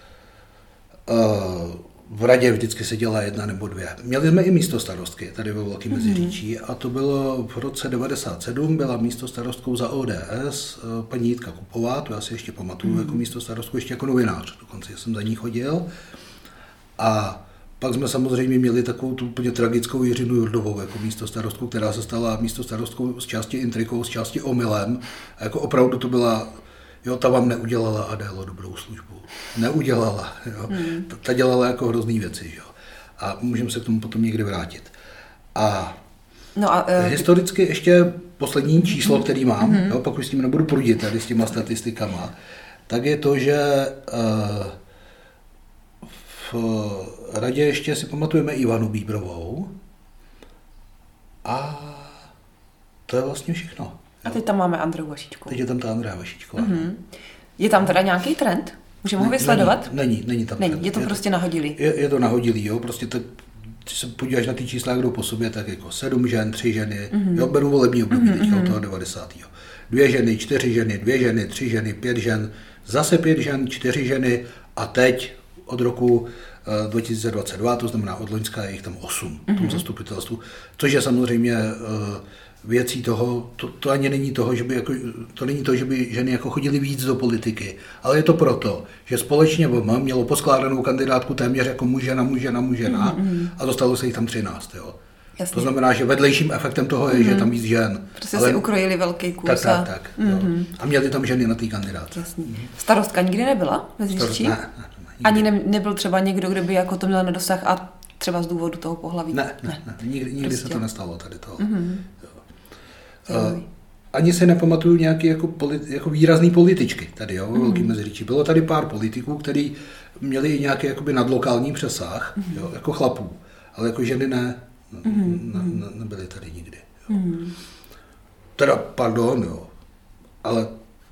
v radě vždycky seděla jedna nebo dvě. Měli jsme i místo starostky tady ve Velkém Meziříčí a to bylo v roce devadesát sedm, byla místo starostkou za O D S paní Jitka Kupová, to já si ještě pamatuju mm. jako místo starostku, ještě jako novinář, dokonce jsem za ní chodil. A pak jsme samozřejmě měli takovou tu úplně tragickou Jiřinu Jurdovou jako místo starostku, která se stala místo starostkou z části intrikou, z části omylem. A jako opravdu to byla, jo, ta vám neudělala Adélo dobrou službu. Neudělala, jo. Hmm. Ta, ta dělala jako hrozný věci, jo. A můžeme se k tomu potom někdy vrátit. A, no a uh, historicky ještě poslední číslo, uh, který mám, uh-huh. jo, pak už s tím nebudu prudit tady s těma statistikama, tak je to, že uh, v radě ještě si pamatujeme Ivanu Bíbrovou a to je vlastně všechno. A teď tam máme Andreu Vašičkovou. Teď je tam ta Andrea Vašičková. Mm-hmm. Je tam teda nějaký trend? Můžeme ho vysledovat? Není, není, není tam není, trend. Je to je prostě to, nahodilý. Je, je to nahodilý, jo, prostě tak, když se podíváš na ty čísla, kdo po sobě, tak jako sedm žen, tři ženy, mm-hmm. jo, beru volební období mm-hmm. teďka od toho devadesátého Dvě ženy, čtyři ženy, dvě ženy, tři ženy, pět žen, zase pět žen, čtyři ženy a teď od roku dva tisíce dvacet dva, to znamená od loňska je jich tam osm v tom zastupitelstvu, což je samozřejmě věcí toho, to, to ani není toho, že by jako, to není to, že by ženy jako chodily víc do politiky, ale je to proto, že společně mělo poskládanou kandidátku téměř jako muž, žena, muž, žena, muž, žena mm-hmm. a dostalo se jich tam třináct, jo. Jasně. To znamená, že vedlejším efektem toho je, mm-hmm. že tam víc žen. Prostě ale si ukrojili velký kus. Tak, tak, tak. Mm-hmm. A měli tam ženy na té kandidátce. Mm-hmm. Starostka nikdy nebyla ve Zříčí? Ne, ne, ne, ani ne, nebyl třeba někdo, kdo by jako to měl na dosah a třeba z důvodu toho pohlaví? Ne, ne, ne. Nikdy, nikdy prostě. Se to nestalo tady toho. Mm-hmm. Uh, ani si nepamatuju nějaký jako, polit, jako výrazný političky tady, jo, ve mm. Velkém Meziříčí. Bylo tady pár politiků, kteří měli i nějaký jakoby nadlokální přesah, mm. jo, jako chlapů, ale jako ženy ne, mm. ne, ne, nebyly tady nikdy. Jo. Mm. Teda, pardon, jo, ale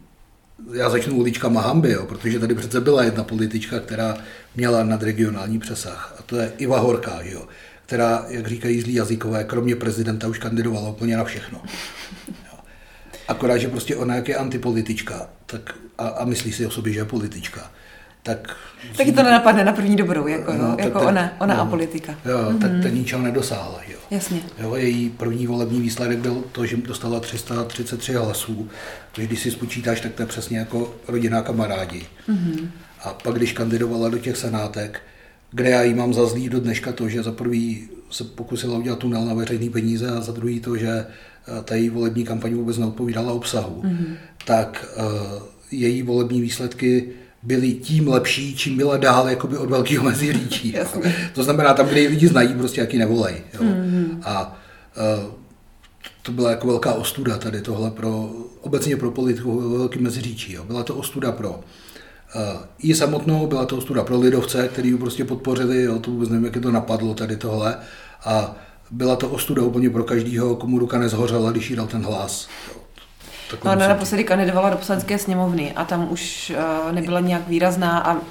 já začnu uličkama hanby, jo, protože tady přece byla jedna politička, která měla nadregionální přesah, a to je Iva Horká, jo, která, jak říkají zlí jazykové, kromě prezidenta už kandidovala úplně na všechno. Jo. Akorát, že prostě ona, jak je antipolitička, tak, a, a myslí si o sobě, že je politička, tak... Taky to nenapadne na první dobrou, jako, no, jako ten, ona, ona no, a politika. Jo, mm-hmm. tak ten ničeho nedosáhla. Jo. Jasně. Jo, její první volební výsledek byl to, že dostala tři sta třicet tři hlasů, což když si spočítáš, tak to je přesně jako rodina kamarádi. Mm-hmm. A pak, když kandidovala do těch senátek, kde já jí mám za zlý do dneška to, že za prvý se pokusila udělat tunel na veřejný peníze a za druhý to, že ta její volební kampaň vůbec neodpovídala obsahu, mm-hmm. tak uh, její volební výsledky byly tím lepší, čím byla dál jakoby od Velkého Meziříčí. To znamená tam, kde lidi znají, prostě jaký nevolej. Jo. Mm-hmm. A uh, to byla jako velká ostuda tady tohle pro, obecně pro politiku ve Velkém Meziříčí. Jo. Byla to ostuda pro Uh, i samotnou, byla to ostuda pro lidovce, který ji prostě podpořili, jo, to vůbec nevím, jak je to napadlo tady tohle, a byla to ostuda úplně pro každýho, komu ruka nezhořela, když jí dal ten hlas. Jo. No, ona naposledy kandidovala do Poslanecké sněmovny a tam už uh, nebyla nějak výrazná a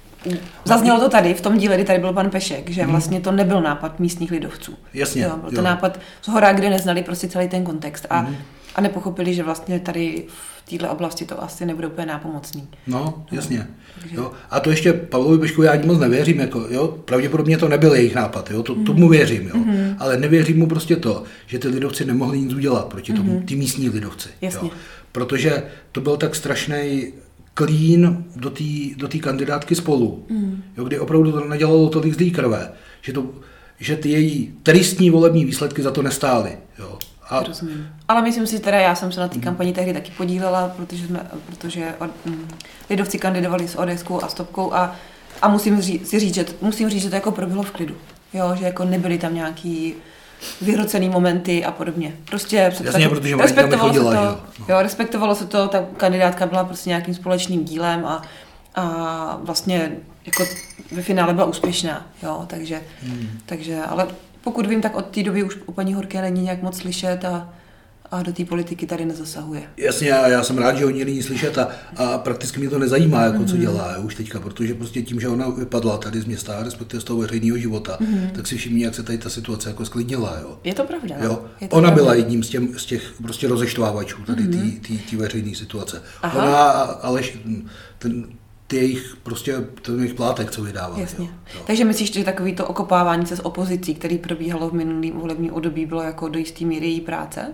zaznělo to tady, v tom díle, kdy tady byl pan Pešek, že vlastně to nebyl nápad místních lidovců. Jasně. Jo, byl to jo. nápad z hora, kde neznali prostě celý ten kontext a, mm. a nepochopili, že vlastně tady v této oblasti to asi nebude úplně nápomocný. No, jasně. Takže... Jo. A to ještě Pavlovi Peškovi já ani moc nevěřím, jako, jo, pravděpodobně to nebyl jejich nápad, jo, to, mm. tomu věřím, jo, mm. ale nevěřím mu prostě to, že ty lidovci nemohli nic udělat proti tomu, mm. ty místní lidovci. Jasně. Jo. Protože to byl tak strašný klín do té do té kandidátky Spolu, mm. jo, kdy opravdu to nedělalo tolik zlý krve, že, to, že ty její tristní volební výsledky za to nestály. Jo. A... Rozumím. Ale myslím si teda, já jsem se na té kampani tehdy taky podílela, protože, jsme, protože od, m, lidovci kandidovali s ODSkou a Stopkou a, a musím říct, si říct, že, musím říct, že to jako proběhlo v klidu. Jo, že jako nebyly tam nějaký vyhrocený momenty a podobně. Prostě Jasně, protože respektovalo chodila, se to, jo. jo, respektovalo se to, ta kandidátka byla prostě nějakým společným dílem a, a vlastně jako ve finále byla úspěšná, jo, takže, hmm. takže, ale pokud vím, tak od té doby už u paní Horké není nějak moc slyšet a, a do té politiky tady nezasahuje. Jasně, já, já jsem rád, že o ní není slyšet a, a prakticky mě to nezajímá, jako mm-hmm. co dělá jo, už teďka, protože prostě tím, že ona vypadla tady z města, respektive z toho veřejného života, mm-hmm. tak si všimni, jak se tady ta situace jako sklidnila. Jo. Je to pravda. Jo. Je to ona pravda. byla jedním z, těm, z těch prostě rozeštvávačů tady mm-hmm. té veřejné situace. Aha. Ona, Aleš, ten, ty jejich prostě, ten jejich plátek, co vydává. Jasně. Jo. Jo. Takže myslíš, že takový to okopávání se s opozicí, který probíhalo v minulém volebním období, bylo jako do jistý míry její práce?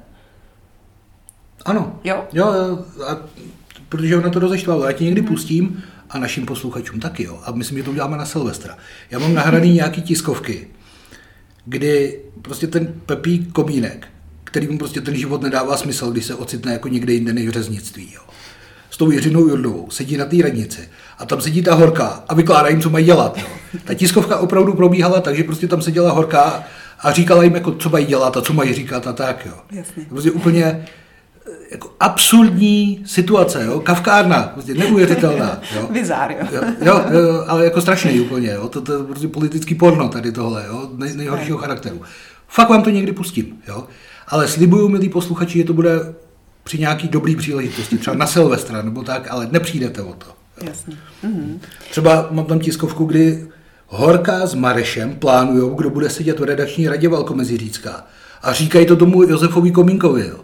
Ano. Jo? Jo, a, protože ona to rozeštvává. Já ti někdy pustím a našim posluchačům taky, jo. A myslím, že to uděláme na Silvestra. Já mám nahraný nějaký tiskovky, kdy prostě ten Pepík Komínek, který mu prostě ten život nedává smysl, když se ocitne jako někde jinde než v řeznictví, jo. S tou Jiřinou Jurdovou sedí na té radnici a tam sedí ta Horká a vykládá jim, co mají dělat. Jo. Ta tiskovka opravdu probíhala tak, že prostě tam seděla Horká a říkala jim, jako, co mají dělat a co mají říkat a tak. Jo. Jasně. Prostě úplně jako absurdní situace, jo? Kafkárna, prostě neuvěřitelná. Jo? Bizár, jo. Jo, jo, jo, ale jako strašný úplně, jo? To, to je prostě politický porno tady tohle, jo? Nej, nejhoršího charakteru. Fakt vám to někdy pustím, jo? Ale slibuju, milí posluchači, že to bude při nějaký dobrý příležitosti, třeba na Silvestra nebo tak, ale nepřijdete o to. Jo? Jasně. Mhm. Třeba mám tam tiskovku, kdy Horká s Marešem plánujou, kdo bude sedět v redakční radě Velkomeziřícká. A říkají to tomu Josefovi Komínkovi, jo?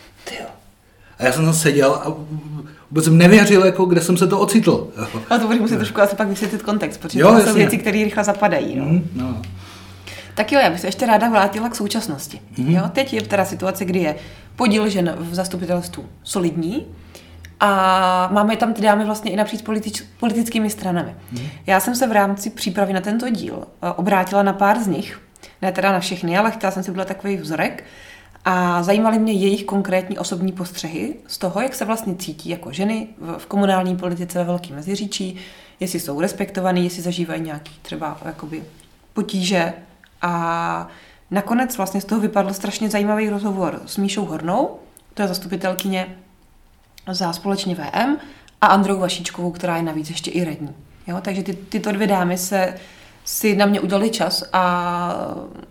A já jsem tam seděl a vůbec jsem nevěřil, jako, kde jsem se to ocitl. Ale to budeš muset trošku asi pak vysvětlit kontext, protože jo, to jasně. jsou věci, které rychle zapadají. No. Mm, no. Tak jo, já bych se ještě ráda vrátila k současnosti. Mm. Jo, teď je teda situace, kdy je podíl žen v zastupitelstvu solidní a máme tam ty dámy vlastně i napříč politič, politickými stranami. Mm. Já jsem se v rámci přípravy na tento díl obrátila na pár z nich, ne teda na všechny, ale chtěla jsem si udělat takový vzorek, a zajímaly mě jejich konkrétní osobní postřehy z toho, jak se vlastně cítí jako ženy v komunální politice ve Velkém Meziříčí, jestli jsou respektovaný, jestli zažívají nějaký třeba jakoby potíže. A nakonec vlastně z toho vypadl strašně zajímavý rozhovor s Míšou Hornou, to je zastupitelkyně za Společně V M, a Androu Vašíčkovou, která je navíc ještě i radní. Jo? Takže ty, tyto dvě dámy se, si na mě udělali čas a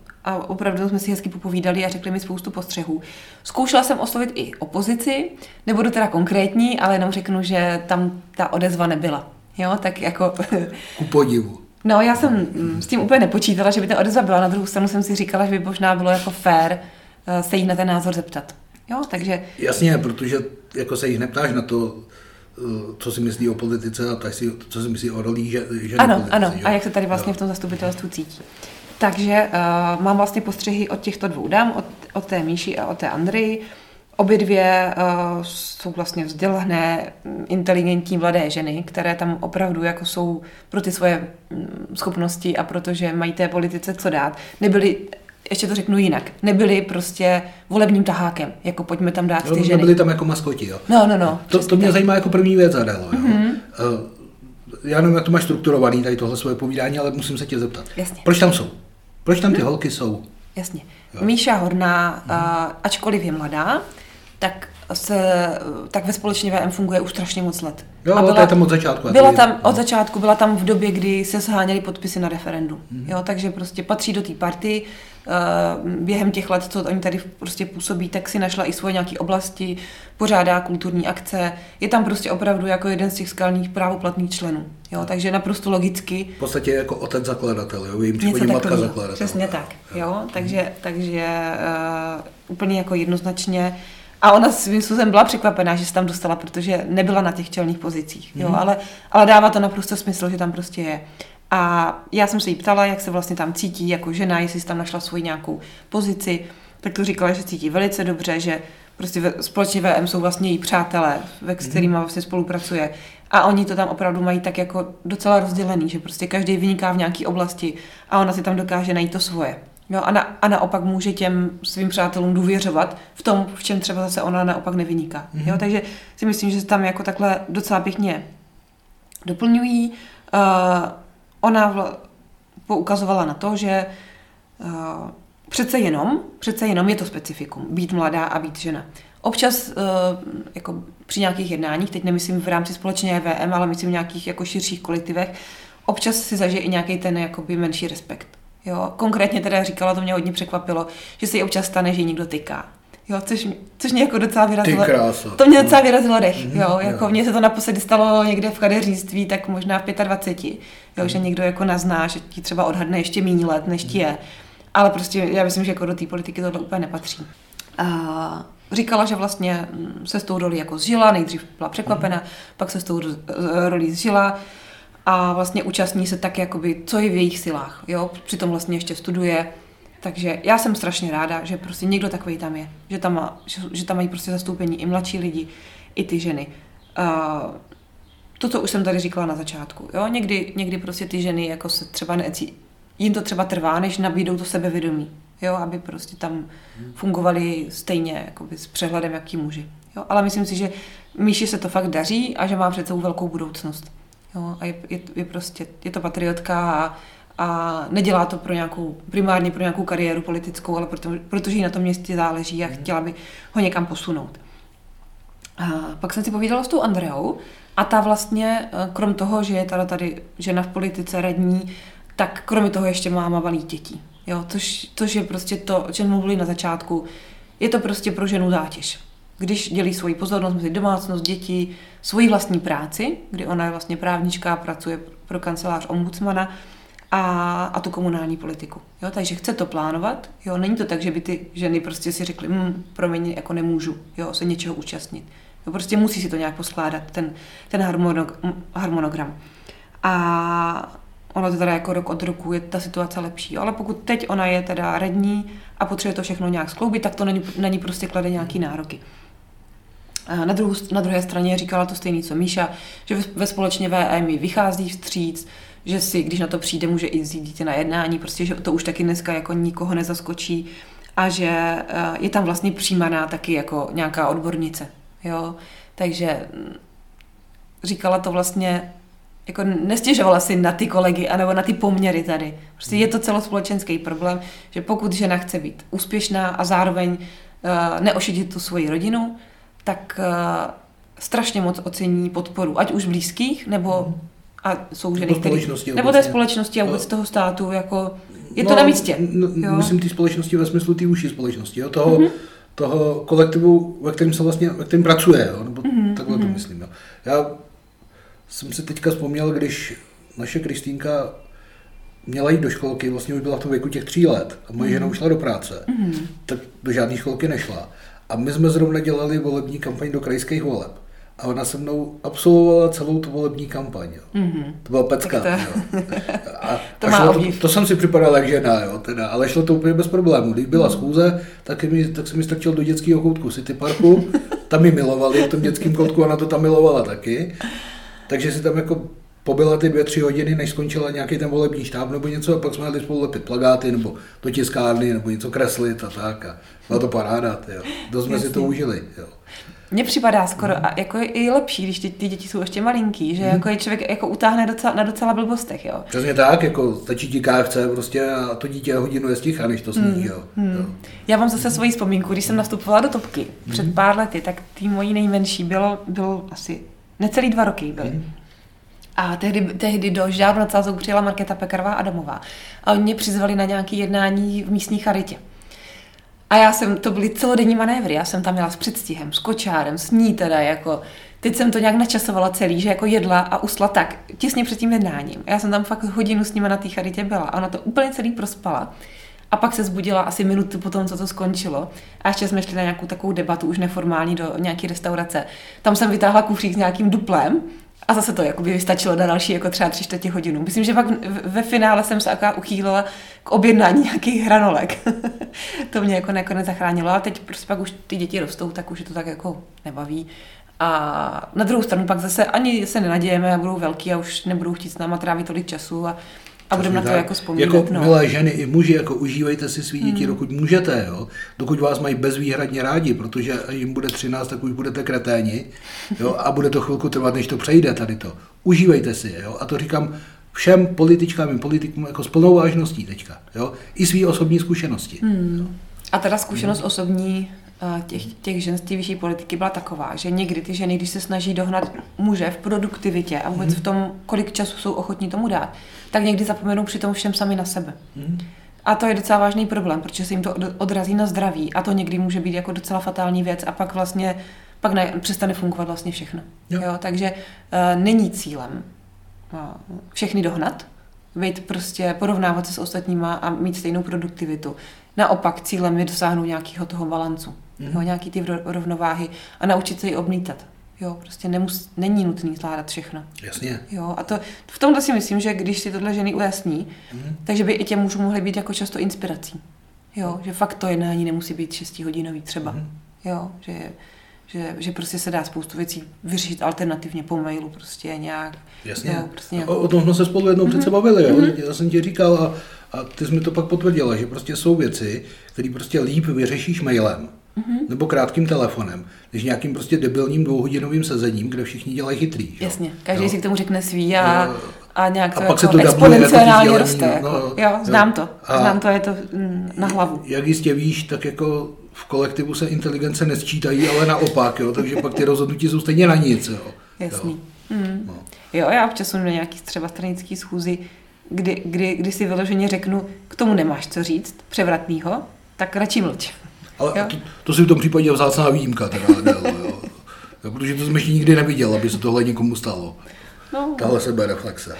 A opravdu jsme si hezky popovídali a řekli mi spoustu postřehů. Zkoušela jsem oslovit i opozici, nebudu teda konkrétní, ale jenom řeknu, že tam ta odezva nebyla. Jo, tak jako... Ku podivu. No, já jsem s tím úplně nepočítala, že by ta odezva byla. Na druhou stranu jsem si říkala, že by možná bylo jako fér se jich na ten názor zeptat. Jo, takže... Jasně, protože jako se jich neptáš na to, co si myslí o politice a tak si, co si myslí o rolích žen. Ano, politice, ano. jo? A jak se tady vlastně jo. v tom zastupitelstvu cítí. Takže uh, mám vlastně postřehy od těchto dvou dám, od, od té Míši a od té Andry. Obě dvě uh, jsou vlastně vzdělané, inteligentní mladé ženy, které tam opravdu jako jsou pro ty svoje schopnosti a protože mají té politice co dát. Nebyly, ještě to řeknu jinak, nebyly prostě volebním tahákem, jako pojďme tam dát ty no, ženy. Nebyly tam jako maskoti, jo. No, no, no. To, to mě tak zajímá jako první věc, Adélo, jo. Mm-hmm. Uh, já nevím, jak to máš strukturovaný, tady tohle svoje povídání, ale musím se tě zeptat. Jasně. Proč tam jsou? Proč tam ty hmm. holky jsou? Jasně. Jo. Míša Horná, hmm. uh, ačkoliv je mladá, tak, se, tak ve Společně V M funguje už strašně moc let. Jo, a byla, byla tam od začátku. Byla tam od začátku, byla tam v době, kdy se sháněly podpisy na referendum. Hmm. Jo, takže prostě patří do té party. Uh, během těch let, co oni tady prostě působí, tak si našla i svoje nějaké oblasti, pořádá kulturní akce. Je tam prostě opravdu jako jeden z těch skalních právoplatných členů. Jo, takže naprosto logicky. V podstatě jako otec zakladatel, jo, v jejím případě matka zakladatel. Přesně tak, jo, takže, takže uh, úplně jako jednoznačně. A ona svým způsobem byla překvapená, že se tam dostala, protože nebyla na těch čelných pozicích, jo, mm. ale, ale dává to naprosto smysl, že tam prostě je. A já jsem se jí ptala, jak se vlastně tam cítí jako žena, jestli si tam našla svoji nějakou pozici, tak to říkala, že cítí velice dobře, že prostě ve, Společně V M jsou vlastně její přátelé, ve, s kterými vlastně spolupracuje. A oni to tam opravdu mají tak jako docela rozdělený, že prostě každý vyniká v nějaké oblasti a ona si tam dokáže najít to svoje. Jo, a, na, a naopak může těm svým přátelům důvěřovat v tom, v čem třeba zase ona naopak nevyniká. Mm-hmm. Jo, takže si myslím, že se tam jako takhle docela pěkně doplňují. Uh, Ona vl- poukazovala na to, že uh, přece jenom, přece jenom je to specifikum, být mladá a být žena. Občas uh, jako při nějakých jednáních, teď nemyslím v rámci Společně V M, ale myslím v nějakých jako širších kolektivech, občas si zažije i nějaký ten jakoby menší respekt. Jo, konkrétně teda říkala, to mě hodně překvapilo, že se jí občas stane, že jí někdo tyká. Jo, což, což mě jako docela vyrazilo. Ty krása. To mě docela vyrazilo dech, Mm-hmm. jo, jako mně se to naposledy stalo někde v kadeřnictví, tak možná v dvaceti pěti, jo, mm. že někdo jako nazná, že ti třeba odhadne ještě méně let, než ti je. Ale prostě já myslím, že jako do té politiky tohle úplně nepatří. A říkala, že vlastně se s tou rolí jako zžila, nejdřív byla překvapena, mm. pak se s tou rolí zžila a vlastně účastní se tak, jakoby, co je v jejich silách, jo, přitom vlastně ještě studuje. Takže já jsem strašně ráda, že prostě někdo takový tam je, že tam, má, že, že tam mají prostě zastoupení i mladší lidi, i ty ženy. Uh, to, co už jsem tady říkala na začátku, jo, někdy, někdy prostě ty ženy jako se třeba necí, jim to třeba trvá, než nabídou to sebevědomí, jo, aby prostě tam fungovali stejně jakoby s přehledem, jaký muži. Jo, ale myslím si, že Míši se to fakt daří a že má před sebou velkou budoucnost. Jo, a je, je, je prostě, je to patriotka a a nedělá to pro nějakou, primárně pro nějakou kariéru politickou, ale proto, protože jí na tom městě záleží a chtěla by ho někam posunout. A pak jsem si povídala s tou Andreou a ta vlastně, krom toho, že je tady, tady žena v politice, radní, tak kromě toho ještě má malý děti. Jo, což, což je prostě to, o čem mluvili na začátku, je to prostě pro ženu zátěž. Když dělí svoji pozornost mezi domácnost, děti, svoji vlastní práci, kdy ona je vlastně právnička a pracuje pro kancelář ombudsmana, A, a tu komunální politiku. Jo, takže chce to plánovat. Jo, není to tak, že by ty ženy prostě si řekly, hm, promiň, jako nemůžu, jo, se něčeho účastnit. Jo, prostě musí si to nějak poskládat, ten, ten harmonogram. A ono to teda jako rok od roku je ta situace lepší. Jo, ale pokud teď ona je teda radní a potřebuje to všechno nějak skloubit, tak to na ní, na ní prostě klade nějaký nároky. A na, druhou, na druhé straně říkala to stejný, co Míša, že ve, ve společně V E mi vychází vstříc, že si, když na to přijde, může i vzít dítě na jednání, prostě, že to už taky dneska jako nikoho nezaskočí a že je tam vlastně přijímaná taky jako nějaká odbornice, jo. Takže říkala to vlastně, jako nestěžovala si na ty kolegy anebo na ty poměry tady. Prostě je to celospolečenský problém, že pokud žena chce být úspěšná a zároveň uh, neošidit tu svoji rodinu, tak uh, strašně moc ocení podporu, ať už blízkých, nebo a jsou ženy, které, nebo té společnosti a vůbec toho státu, jako je to no, na místě. No, myslím té společnosti ve smyslu té užší společnosti, jo, toho, mm-hmm. toho kolektivu, ve kterém se vlastně, ve kterém pracuje, jo, nebo mm-hmm. takhle to myslím. Jo. Já jsem si teďka vzpomněl, když naše Kristýnka měla jít do školky, vlastně už byla v tom věku těch tří let a moje mm-hmm. žena už šla do práce, mm-hmm. tak do žádné školky nešla. A my jsme zrovna dělali volební kampaň do krajských voleb. A ona se mnou absolvovala celou tu volební kampaň. Jo. Mm-hmm. To byla pecka. To... Jo. A, to, a to, to jsem si připadal jak žena, jo, teda, ale šlo to úplně bez problémů. Když byla schůze, tak, mi, tak jsem mi strčil do dětského koutku City Parku, tam mi milovali v tom dětském koutku, ona to tam milovala taky. Takže si tam jako pobyla ty dvě, tři hodiny, než skončila nějaký ten volební štáb nebo něco a pak jsme jeli spolu lepit plakáty nebo do tiskárny nebo něco kreslit a tak. A byla to paráda, jo. Dost jsme si to užili. Jo. Mně připadá skoro mm. jako je i lepší, když ty, ty děti jsou ještě malinký, že mm. jako je člověk jako utáhne docela, na docela blbostech, jo. Přesně tak, jako stačí ti K F C prostě a to dítě hodinu je sticha, než to sní, mm. jo. Mm. jo. Já mám zase svoji vzpomínku, když jsem nastupovala do Topky mm. před pár lety, tak tý mojí nejmenší bylo, bylo asi necelý dva roky byly. Mm. A tehdy, tehdy do Žďáru nad Sázou přijela Markéta Pekarová Adamová a oni mě přizvali na nějaké jednání v místní charitě. A já jsem, to byly celodenní manévry, já jsem tam jela s předstihem, s kočárem, s ní teda, jako, teď jsem to nějak načasovala celý, že jako jedla a usla tak, těsně před tím jednáním. Já jsem tam fakt hodinu s nima na té charitě byla a ona to úplně celý prospala. A pak se zbudila asi minutu po tom, co to skončilo. A ještě jsme šli na nějakou takovou debatu, už neformální, do nějaké restaurace. Tam jsem vytáhla kufřík s nějakým duplem a zase to jakoby vystačilo na další jako třeba tři čtvrtě hodinu. Myslím, že pak ve finále jsem se aká uchýlila k objednání nějakých hranolek. To mě jako nakonec zachránilo. A teď prostě pak už ty děti rostou, tak už je to tak jako nebaví. A na druhou stranu pak zase ani se nenadějeme a budou velký a už nebudou chtít s náma trávit tolik času a A budeme na to jako vzpomínat. Jako no. milé ženy i muži, jako užívejte si svý děti, mm. dokud můžete, jo. Dokud vás mají bezvýhradně rádi, protože jim bude třináct, tak už budete kreténi, jo, a bude to chvilku trvat, než to přejde tady to. Užívejte si, jo. A to říkám všem političkám i politikům jako s plnou vážností teďka, jo. I svý osobní zkušenosti. Mm. A teda zkušenost mm. osobní těch, těch žen z té vyšší politiky byla taková, že někdy ty ženy, když se snaží dohnat muže v produktivitě a vůbec mm. v tom, kolik času jsou ochotní tomu dát, tak někdy zapomenou přitom všem sami na sebe. Mm. A to je docela vážný problém, protože se jim to odrazí na zdraví a to někdy může být jako docela fatální věc a pak vlastně pak ne, přestane fungovat vlastně všechno. Jo. Jo, takže uh, není cílem uh, všechny dohnat, být prostě porovnávat se s ostatníma a mít stejnou produktivitu. Naopak cílem je dosáhnout nějakého toho balancu, mm. jo, nějaký ty rovnováhy a naučit se ji obmítat. Jo, prostě nemus, není nutný zvládat všechno. Jasně. Jo, a to, v tomto si myslím, že když si tohle ženy ujasní, mm. takže by i těm mužům mohly být jako často inspirací. Jo, že fakt to jednání nemusí být šestihodinový třeba. Mm. Jo, že, že, že prostě se dá spoustu věcí vyřešit alternativně po mailu, prostě nějak. Jasně. Jo, prostě nějak... O, o tom jsme se spolu jednou mm. přece bavili, jo. Mm. Já jsem ti říkal a, a ty jsi mi to pak potvrdila, že prostě jsou věci, které prostě líp vyřešíš mailem. Mm-hmm. Nebo krátkým telefonem, než nějakým prostě debilním dvouhodinovým sezením, kde všichni dělají chytrý. Jasně, každý jo. si k tomu řekne svý a, jo. a nějak to a jako to exponenciálně jako roste. Jako. No, jo, znám jo. to, a znám to, je to na hlavu. Jak jistě víš, tak jako v kolektivu se inteligence nesčítají, ale naopak, jo, takže pak ty rozhodnutí jsou stejně na nic. Jo. Jasný. Jo. Mm. No. Jo, já občas jsem na nějaký třeba stranický schůzi, kdy, kdy, kdy si vyloženě řeknu, k tomu nemáš co říct, převratnýho, tak radši mlč. Ale to, to si v tom případě vzácná výjimka, teda, Adélo, jo. Jo, protože to jsem ještě nikdy neviděl, aby se tohle někomu stalo. No. Tahle sebereflexe.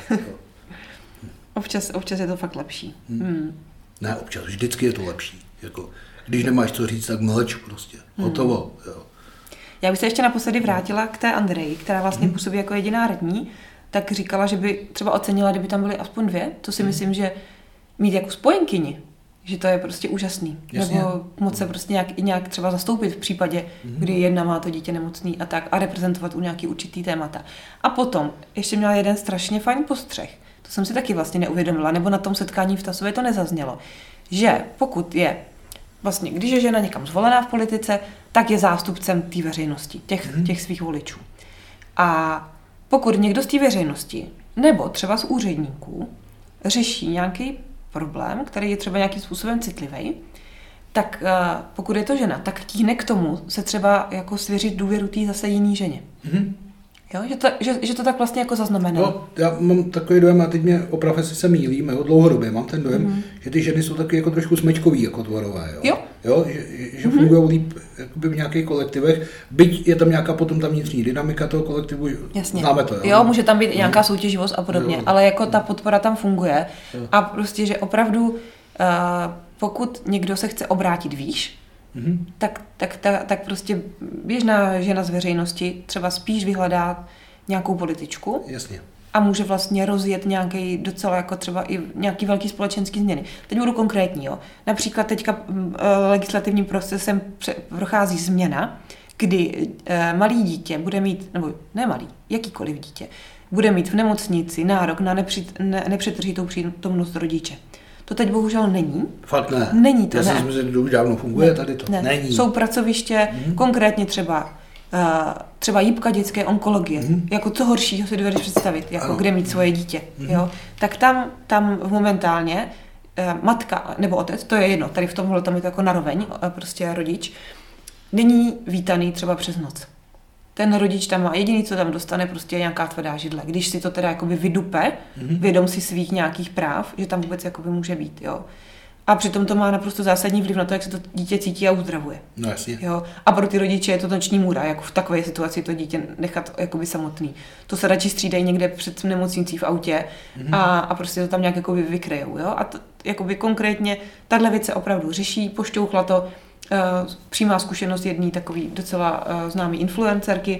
občas, občas je to fakt lepší. Hmm. Hmm. Ne, občas, vždycky je to lepší. Jako, když nemáš co říct, tak mlč prostě. Hotovo. Hmm. Jo. Já bych se ještě naposledy vrátila k té Andreji, která vlastně hmm. působí jako jediná radní, tak říkala, že by třeba ocenila, kdyby tam byly aspoň dvě. To si hmm. myslím, že mít jako spojenkyni, že to je prostě úžasný. Jasně. Nebo moc se prostě nějak, i nějak třeba zastoupit v případě, mm. kdy jedna má to dítě nemocný a tak a reprezentovat u nějaký určitý témata. A potom ještě měla jeden strašně fajn postřeh. To jsem si taky vlastně neuvědomila, nebo na tom setkání v Tasově to nezaznělo. Že pokud je, vlastně když je žena někam zvolená v politice, tak je zástupcem té veřejnosti, těch, mm. těch svých voličů. A pokud někdo z té veřejnosti, nebo třeba z úředníků, řeší nějaký problém, který je třeba nějakým způsobem citlivý, tak uh, pokud je to žena, tak tíhne k tomu se třeba jako svěřit důvěru té zase jiný ženě. Mm-hmm. Jo, že to, že, že to tak vlastně jako zaznamená. No, já mám takový dojem, a teď mě o profesi se mýlím, jo, dlouhodobě mám ten dojem, mm-hmm. že ty ženy jsou taky jako trošku smečkový jako tvorové. Jo, jo. jo že, že mm-hmm. fungují líp jakoby v nějakých kolektivech, byť je tam nějaká potom ta vnitřní dynamika toho kolektivu, jasně. Známe to. Jo, jo může tam být nějaká soutěživost a podobně, jo. ale jako ta podpora tam funguje jo. a prostě, že opravdu uh, pokud někdo se chce obrátit výš, mm-hmm. tak, tak, tak, tak prostě běžná žena z veřejnosti třeba spíš vyhledá nějakou političku. Jasně. A může vlastně rozjet nějaký docela jako třeba i nějaký velký společenský změny. Teď budu konkrétní, jo. Například teďka legislativním procesem prochází změna, kdy malý dítě bude mít, nebo ne malý, jakýkoliv dítě, bude mít v nemocnici nárok na nepřit, ne, nepřetržitou přítomnost rodiče. To teď bohužel není. Fakt ne. Není to, Já ne. Já si myslím, že to už dávno funguje, ne. tady to ne. není. Jsou pracoviště, mm. konkrétně třeba Uh, třeba jípka dětské onkologie, mm. jako co horšího si dovedeš představit, jako ano. kde mít svoje dítě, mm. jo? Tak tam, tam momentálně uh, matka nebo otec, to je jedno, tady v tomhle tam je to jako naroveň, uh, prostě rodič, není vítaný třeba přes noc. Ten rodič tam má, jediný, co tam dostane, prostě je nějaká tvrdá židle. Když si to teda jakoby vydupe, mm. vědom si svých nějakých práv, že tam vůbec jakoby může být, jo. A přitom to má naprosto zásadní vliv na to, jak se to dítě cítí a uzdravuje. No jasně. Jo? A pro ty rodiče je to noční můra, jako v takové situaci to dítě nechat jakoby samotný. To se radši střídají někde před nemocnicí v autě mm-hmm. a, a prostě to tam nějak jakoby vykryjou. Jo? A to, jakoby konkrétně tahle věc se opravdu řeší, pošťouchla to uh, přímá zkušenost jedné takový docela uh, známý influencerky,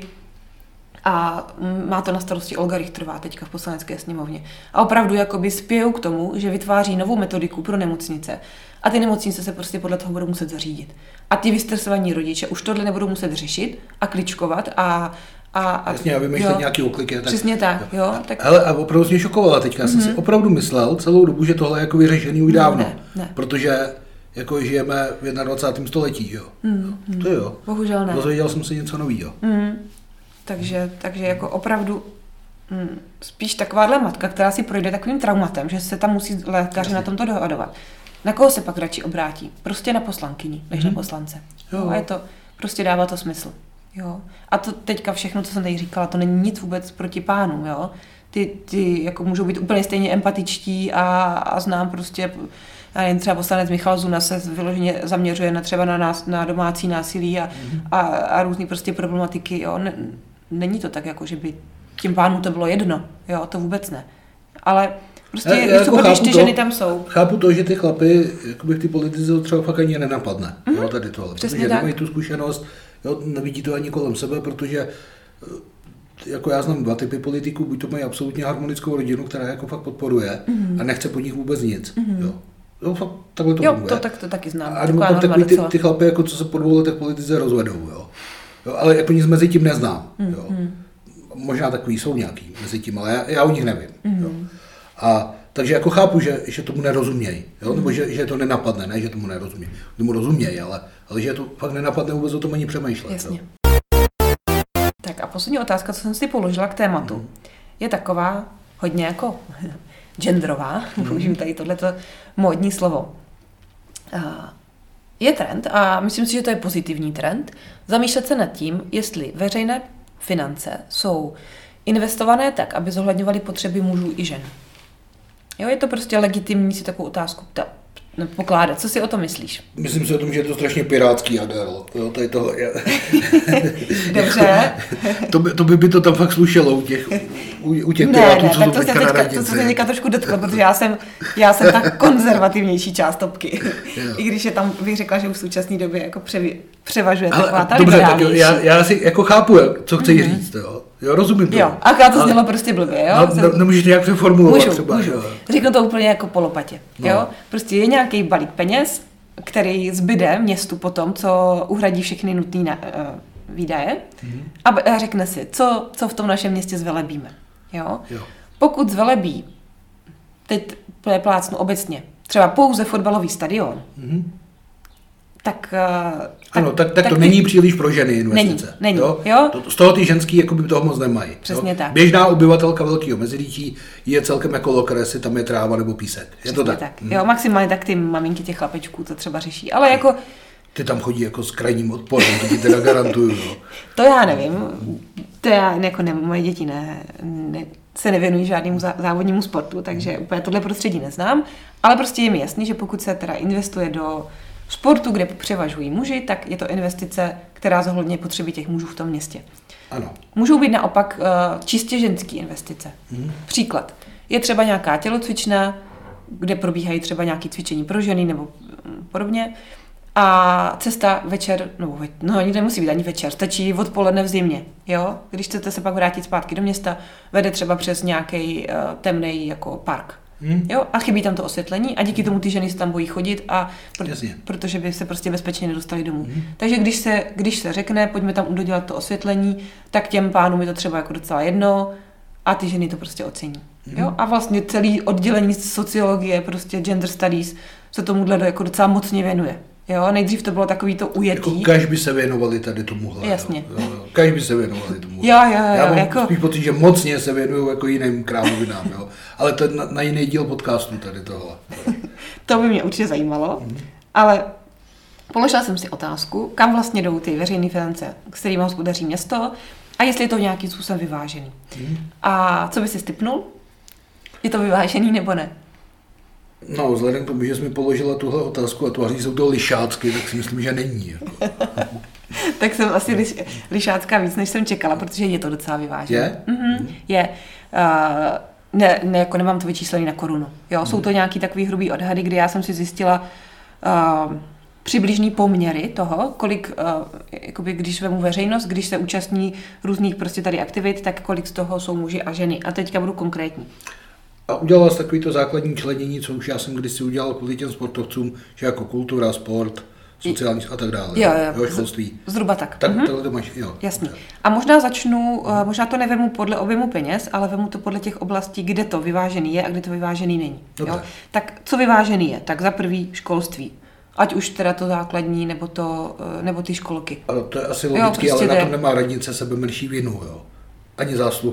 a má to na starosti Olga Richterová teďka v Poslanecké sněmovně. A opravdu jakoby spějou k tomu, že vytváří novou metodiku pro nemocnice. A ty nemocnice se prostě podle toho budou muset zařídit. A ty vystresovaní rodiče už tohle nebudou muset řešit a kličkovat a... a, a jasně, a vymýšlet nějaký okliky. Tak, přesně tak, jo. jo tak... Hele, a opravdu mě šokovala teďka. Já jsem mm-hmm. si opravdu myslel celou dobu, že tohle je jako vyřešený už dávno. Ne, ne. Protože jako žijeme v dvacátém prvním století, jo. Mm-hmm. To jo. Bohužel ne. Dozvěděl jsem si něco novýho. Mm. Takže, takže jako opravdu mm, spíš takováhle matka, která si projde takovým traumatem, že se tam musí lékaři na tomto dohadovat, Na koho se pak radši obrátí? Prostě na poslankyni, než mm-hmm. na poslance. Jo. A je to, prostě dává to smysl. Jo. A to teďka všechno, co jsem tady říkala, to není nic vůbec proti pánům, jo. Ty, ty jako můžou být úplně stejně empatičtí a, a znám prostě, já nevím, třeba poslanec Michal Zuna se vyloženě zaměřuje na třeba na, nás, na domácí násilí a, mm-hmm. a, a různý prostě problematiky, jo. Ne, není to tak, jako že by tím pánům to bylo jedno, jo, to vůbec ne. Ale prostě já, já jako když ty to, ženy tam jsou. Chápu to, že ty chlapy, jakoby v ty politice to třeba fakt ani nenapadne, mm-hmm. jo, tady tohle, přesně protože tak. nemají tu zkušenost, jo, nevidí to ani kolem sebe, protože jako já znám dva typy politiků, buď to mají absolutně harmonickou rodinu, která jako fakt podporuje mm-hmm. a nechce po nich vůbec nic, mm-hmm. jo. Jo, fakt takhle to jo, funguje. to, tak, to taky znám. A nebo pak takový ty, ty chlapy, jako co se po dvou letech politice rozvedou, jo. jo ale jako nic mezi tím neznám, mm-hmm. jo. Možná takový jsou nějaký mezi tím, ale já, já o nich nevím, mm-hmm. jo. A takže jako chápu, že, že tomu nerozumějí, jo? Nebo že, že to nenapadne, ne, že tomu nerozumějí. Tomu rozumějí, ale, ale že to fakt nenapadne vůbec o tom ani přemýšlet. Jasně. Jo? Tak a poslední otázka, co jsem si položila k tématu, mm. je taková hodně jako genderová, mm. použiju tady tohleto módní slovo. Je trend, a myslím si, že to je pozitivní trend, zamýšlet se nad tím, jestli veřejné finance jsou investované tak, aby zohledňovaly potřeby mužů i žen. Jo, je to prostě legitimní si takovou otázku ptát, pokládat. Co si o tom myslíš? Myslím si o tom, že je to strašně pirátský, Adél. Jo, tady tohle je. Dobře. to, by, to by by to tam fakt slušelo u těch, u, u těch ne, pirátů, ne, co tak to to teďka se na teďka, to se teďka trošku dotklo, protože já jsem, já jsem ta konzervativnější část topky. I když je tam, bych řekla, že už v současné době jako převi, převažuje ale, taková ta dobře, tak jo, já, já si jako chápu, co chceš mm-hmm. říct, jo. Jo, rozumím to. Jo, a to znělo prostě blbě, jo? No, ne, nemůžeš nějak přeformulovat můžu, třeba. Můžu. Řeknu to úplně jako polopatě, no. jo? Prostě je nějaký balík peněz, který zbyde městu potom, co uhradí všechny nutné uh, výdaje mm-hmm. a řekne si, co, co v tom našem městě zvelebíme, jo? Jo. Pokud zvelebí, teď plácnu obecně, třeba pouze fotbalový stadion, mm-hmm. tak, tak... Ano, tak, tak, tak to ty... není příliš pro ženy investice. Není, není, jo? jo? To, z toho ty ženský jako by toho moc nemají. Přesně jo? tak. Běžná obyvatelka Velkého Meziříčí je celkem jako lokresy, tam je tráva nebo písek. Je Přesně to tak? tak. Hmm. Jo, maximálně tak ty maminky těch chlapečků to třeba řeší, ale jako... Ty tam chodí jako s krajním odporem, to ti teda garantuju. Jo? To já nevím, to já jako ne, moje děti ne, ne, se nevěnují žádnému závodnímu sportu, takže úplně tohle prostředí neznám, ale prostě je mi jasný, že pokud se teda investuje do sportu, kde převažují muži, tak je to investice, která zohledňuje potřeby těch mužů v tom městě. Ano. Můžou být naopak uh, čistě ženské investice. Hmm. Příklad. Je třeba nějaká tělocvična, kde probíhají třeba nějaké cvičení pro ženy nebo podobně. A cesta večer, no, no ani nemusí být ani večer, stačí odpoledne v zimě. Jo? Když chcete se pak vrátit zpátky do města, vede třeba přes nějaký uh, temnej jako park. Hmm. Jo, a chybí tam to osvětlení a díky tomu ty ženy se tam bojí chodit, a pr- protože by se prostě bezpečně nedostali domů. Hmm. Takže když se, když se řekne, pojďme tam dodělat to osvětlení, tak těm pánům je to třeba jako docela jedno a ty ženy to prostě ocení. Hmm. Jo? A vlastně celý oddělení sociologie, prostě gender studies, se tomuhle jako docela mocně věnuje. Jo, nejdřív to bylo takový to ujetý. Jako kaž by se věnovali tady tomuhle. Jasně. Jo, jo, kaž by se věnovali tomuhle. Jo, jo, jo. Já mám jako... spíš pocit, že mocně se věnují jako jiným krávovinám, jo. Ale to je na, na jiný díl podcastu tady tohle. To by mě určitě zajímalo, mm. ale položila jsem si otázku, kam vlastně jdou ty veřejné finance, s kterými hospodaří město, a jestli je to nějakým způsobem vyvážený. Mm. A co by si stipnul? Je to vyvážený nebo ne? No, vzhledem k tomu, že jsi mi položila tuhle otázku a tváří jsou to lišácky, tak si myslím, že není. Jako. Tak jsem asi liš, lišácká víc, než jsem čekala, protože je to docela vyvážené. Je? Mm-hmm, mm. Je. Uh, ne, ne, jako nemám to vyčíslený na korunu. Jo, mm. Jsou to nějaký takový hrubý odhady, kdy já jsem si zjistila uh, přibližný poměry toho, kolik, uh, jakoby, když vemu veřejnost, když se účastní různých prostě tady aktivit, tak kolik z toho jsou muži a ženy. A teďka budu konkrétní. A udělala jsi takový to základní členění, co už já jsem kdysi udělal kvůli těm sportovcům, že jako kultura, sport, sociální a tak dále. Jo, jo, jo školství. Zhruba tak. Tak mhm. tohle to máš, jo. Jasně. A možná začnu, možná to nevemu podle objemu peněz, ale vemu to podle těch oblastí, kde to vyvážený je a kde to vyvážený není. Jo? Tak co vyvážený je? Tak za prvý školství. Ať už teda to základní, nebo, to, nebo ty školky. Ale to je asi logicky, jo, prostě ale na tom nemá radnice sebe menší vinu, jo. Ani zásluhu.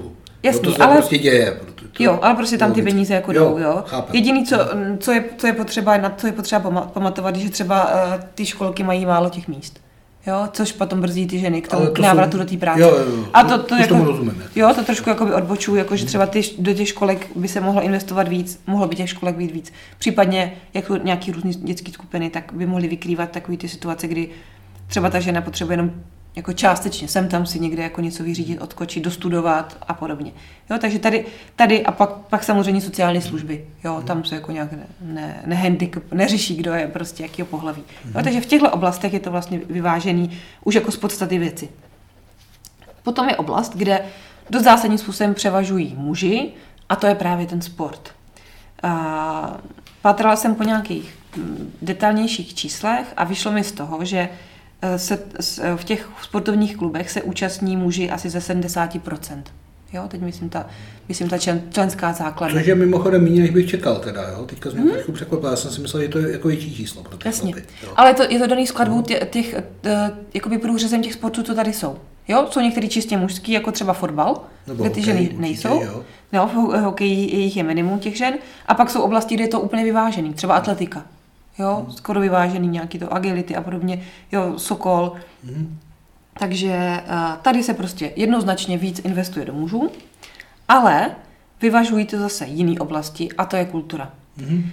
Jasný, no to se ale prostě děje. To, jo, ale prostě tam ty peníze jako jdou, jo. Chápem. Jediný, co, co, je, co je potřeba, na co je potřeba pamatovat, že třeba uh, ty školky mají málo těch míst. Jo, což potom brzdí ty ženy k tomu to k návratu jsou, do té práce. Jo, jo, jo. A to, to, jako, tomu rozumím. Jo, to trošku jakoby odbočuju, jako, že třeba ty, do těch školek by se mohlo investovat víc, mohlo by těch školek být víc. Případně jako nějaký různý dětské skupiny, tak by mohly vykrývat takové ty situace, kdy třeba ta žena potřebuje jenom jako částečně sem tam si někde jako něco vyřídit, odskočit, dostudovat a podobně. Jo, takže tady, tady a pak, pak samozřejmě sociální služby. Jo, tam se jako nějak ne, ne, nehandicap, neřeší, kdo je prostě jakýho pohlaví. Jo, takže v těchto oblastech je to vlastně vyvážený už jako z podstaty věci. Potom je oblast, kde dost zásadním způsobem převažují muži a to je právě ten sport. A pátrala jsem po nějakých detailnějších číslech a vyšlo mi z toho, že se, v těch sportovních klubech se účastní muži asi ze sedmdesát procent. Jo, teď myslím ta, myslím ta člen, členská základna. Což je mimochodem méně, než bych čekal teda, jo. Teďka jsem mě hmm. trošku překvapil, já jsem si myslel, že to je jako větší číslo pro ty Jasně. chlapy. Ale to, je to daný skladbou těch, těch jakoby průřezem těch sportů, co tady jsou. Jo, jsou některý čistě mužský, jako třeba fotbal, nebo kde ty hokej, ženy určitě, nejsou. Jo. No, v hokeji jich je minimum těch žen. A pak jsou oblasti, kde je to úplně vyvážený, třeba atletika. Jo, skoro vyvážený nějaký to agility a podobně, jo, Sokol. Mm. Takže tady se prostě jednoznačně víc investuje do mužů, ale vyvažují to zase jiné oblasti a to je kultura. Mm.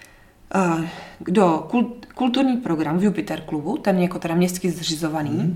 Do kult, kulturní program v Jupiter klubu, ten jako teda městsky zřizovaný, mm.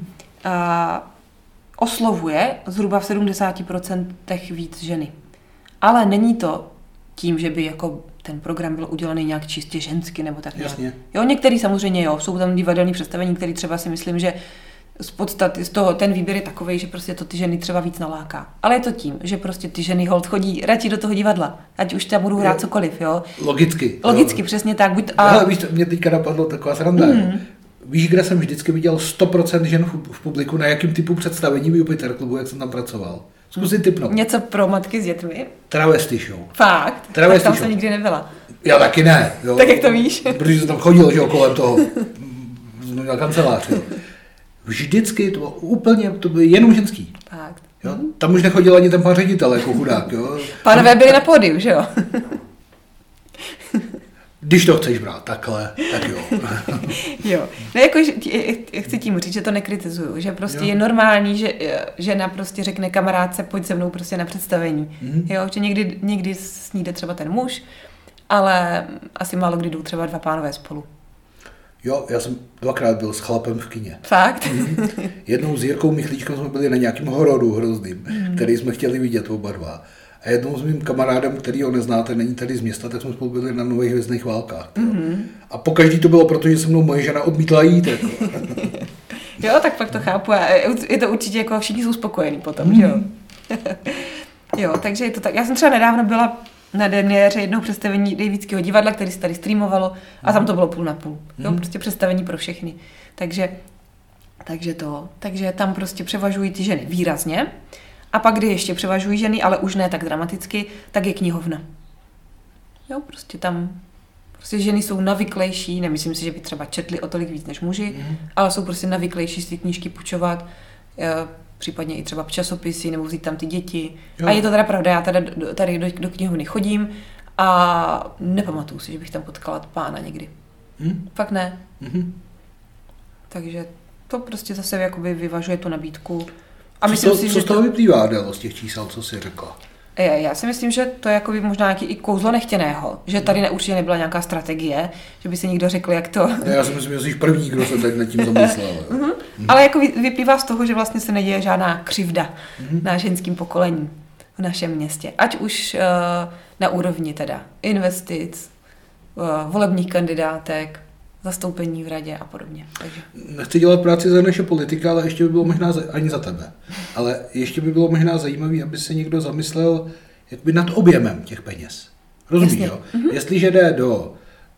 oslovuje zhruba v sedmdesát procent víc ženy. Ale není to tím, že by jako ten program byl udělaný nějak čistě žensky nebo tak nějak. Jasně. Jo, některý samozřejmě jo, jsou tam divadelní představení, které třeba si myslím, že z podstaty, z toho ten výběr je takovej, že prostě to ty ženy třeba víc naláká. Ale je to tím, že prostě ty ženy holt chodí radši do toho divadla, ať už tam budou hrát jo. cokoliv, jo. Logicky. Logicky, jo. Přesně tak. Buď a... Ale víš, mě teďka napadlo taková sranda. Mm. Víš, kde jsem vždycky viděl sto procent žen v publiku, na jakým typu představení v Jupiter klubu, jak jsem tam pracoval. Zkusím tipnout. Něco pro matky s dětmi? Travesty show. Fakt? Travesty tak tam show. jsem nikdy nebyla. Já taky ne. Jo. Tak jak to víš? Protože jsem tam chodil, že jo, kolem toho. Jsem měl kancelář, jo. Vždycky to bylo úplně, to bylo jenom ženský. Fakt. Jo? Tam už nechodil ani ten pan ředitel, jako chudák, jo. Pánové byli na pódiu, že jo? Když to chceš brát takhle, tak jo. Jo. No jako, chci tím říct, že to nekritizuju, že prostě jo. je normální, že žena prostě řekne kamarádce, pojď se mnou prostě na představení. Mm. Jo, že někdy, někdy sníde třeba ten muž, ale asi málo kdy jdou třeba dva pánové spolu. Jo, já jsem dvakrát byl s chlapem v kině. Fakt? Mm. Jednou s Jirkou Michlíčkem jsme byli na nějakém hororu hrozným, mm. který jsme chtěli vidět oba dva. A jednou s mým kamarádem, který ho neznáte, není tady z města, tak jsme spolu byli na Nových hvězdných válkách. Mm-hmm. A pokaždý to bylo proto, že se mnou moje žena odmítla jít. Jako. Jo, tak pak to chápu. A je to určitě jako všichni jsou spokojení potom, mm. že jo? Jo, takže je to tak. Já jsem třeba nedávno byla na derniéře jednoho představení Davidského divadla, který se tady streamovalo a tam to bylo půl na půl. Jo, mm. prostě představení pro všechny. Takže, takže to, takže tam prostě převažují ty ženy výrazně. A pak, kdy ještě převažují ženy, ale už ne tak dramaticky, tak je knihovna. Jo, prostě tam, prostě ženy jsou navyklejší, nemyslím si, že by třeba četly o tolik víc než muži, mm. ale jsou prostě navyklejší si ty knížky půjčovat, případně i třeba časopisy, nebo vzít tam ty děti. Jo. A je to teda pravda, já tady, tady do, do knihovny chodím a nepamatuju si, že bych tam potkala pána někdy. Mm. Fakt ne. Mm-hmm. Takže to prostě zase jakoby vyvažuje tu nabídku. A myslím co, si, co že z toho to... vyplývá, Adélo, z těch čísel, co jsi řekla? Já si myslím, že to je jako by možná nějaký i kouzlo nechtěného, že tady určitě nebyla nějaká strategie, že by se někdo řekl, jak to... Já si myslím, že jsi první, kdo se teď nad tím zamyslel. mm-hmm. Mm-hmm. Ale jako vyplývá z toho, že vlastně se neděje žádná křivda mm-hmm. na ženským pokolení v našem městě. Ať už uh, na úrovni teda investic, uh, volebních kandidátek, zastoupení v radě a podobně. Takže. Nechci dělat práci za naše politika, ale ještě by bylo možná, ani za tebe, ale ještě by bylo možná zajímavé, aby se někdo zamyslel jakby nad objemem těch peněz. Rozumíš, jo? Mm-hmm. Jestliže jde do uh,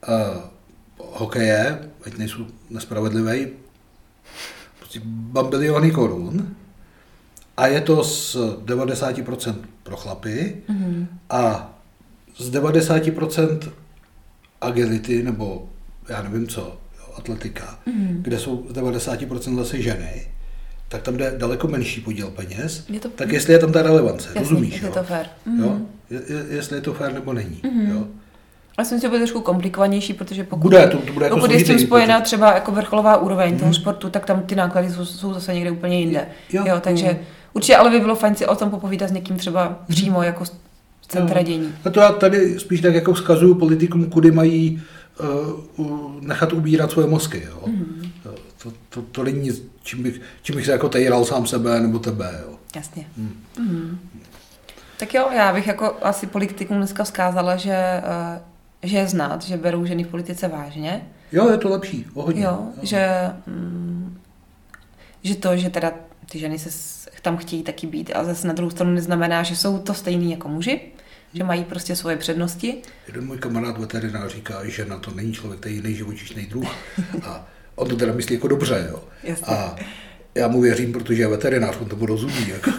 hokeje, ať nejsou nespravedlivý, prostě bambiliony korun a je to z devadesát procent pro chlapy mm-hmm. a z devadesát procent agility nebo já nevím co, jo, atletika, mm. kde jsou z devadesát procent zase ženy, tak tam jde daleko menší podíl peněz, je to... tak jestli je tam ta relevance, jasný, rozumíš? Je jo? to fér. Mm. Jo? Je, jestli je to fér nebo není. Mm. Jo? Já si myslím, že to bude trošku komplikovanější, protože pokud, bude, to, to bude jako pokud je s tím spojená třeba jako vrcholová úroveň mm. toho sportu, tak tam ty náklady jsou, jsou zase někde úplně jinde. Jo, jo, takže mm. určitě ale by bylo fajn si o tom popovídat s někým třeba přímo jako z centra dění. A to já tady spíš tak jako vzkazuju politikům, kudy mají uh, nechat ubírat svoje mozky. Jo? Mm. To, to, to není nic, čím bych, čím bych se jako tejral sám sebe nebo tebe. Jo? Jasně. Mm. Mm. Tak jo, já bych jako asi politikům dneska vzkázala, že, uh, že je znát, že berou ženy v politice vážně. Jo, je to lepší, o hodně. Jo, jo. Že, mm, že to, že teda ty ženy se tam chtějí taky být, a zase na druhou stranu neznamená, že jsou to stejný jako muži, že mají prostě svoje přednosti. Jeden můj kamarád veterinář říká, že na to není člověk, to je jiný živočišný druh. A on to teda myslí jako dobře, jo. Jasně. A já mu věřím, protože je veterinář, on tomu rozumí. Jako.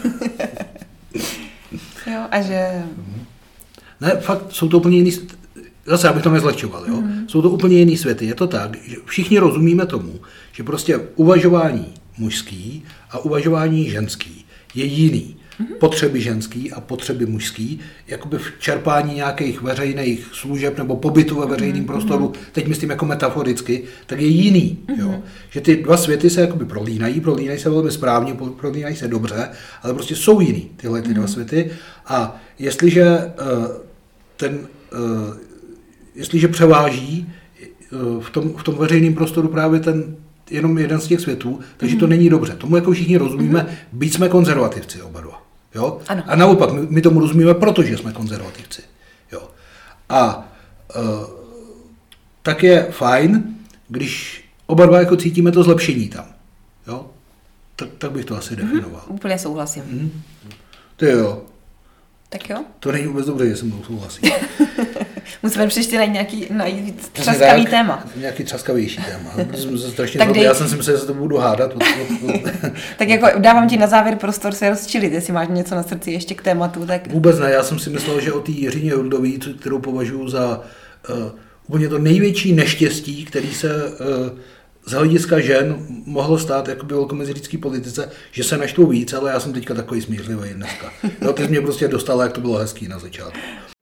Jo, a že... Ne, fakt, jsou to úplně jiný... Zase, abych to nezlehčoval, jo. Mm. Jsou to úplně jiný světy. Je to tak, že všichni rozumíme tomu, že prostě uvažování mužský a uvažování ženský je jiný. Mm-hmm. Potřeby ženský a potřeby mužský, jakoby v čerpání nějakých veřejných služeb nebo pobytu ve veřejném mm-hmm. prostoru, teď myslím jako metaforicky, tak je jiný. Mm-hmm. Jo? Že ty dva světy se jakoby prolínají, prolínají se velmi správně, prolínají se dobře, ale prostě jsou jiný tyhle ty mm-hmm. dva světy. A jestliže uh, ten, uh, jestliže převáží uh, v tom, v tom veřejném prostoru právě ten jenom jeden z těch světů, takže mm-hmm. to není dobře. Tomu jako všichni rozumíme, mm-hmm. byť jsme konzervativci oba dva. Jo? A naopak, my, my tomu rozumíme, protože jsme konzervativci. Jo? A uh, tak je fajn, když oba dva jako cítíme to zlepšení tam. Jo? Tak, tak bych to asi definoval. Mm-hmm. Úplně souhlasím. Mm. Ty jo. Tak jo. To není vůbec dobré, že se mnou souhlasí. Musíme příště najít nějaký najít třaskavý tak, téma. Nějaký třaskavější téma. Jsem se strašně dej... Já jsem si myslel, že se to budu hádat. Od, od, od... Tak jako dávám ti na závěr prostor se rozčilit, jestli máš něco na srdci ještě k tématu. Tak... Vůbec ne, já jsem si myslel, že o té Jiřině Jurdové, kterou považuji za uh, úplně to největší neštěstí, který se uh, z hlediska žen mohlo stát jakoby velkomeziřícký politice, že se naštvou víc, ale já jsem teďka takový smířlivý dneska. Jo, ty jsi mě prostě dostala, jak to bylo hezký na začátku.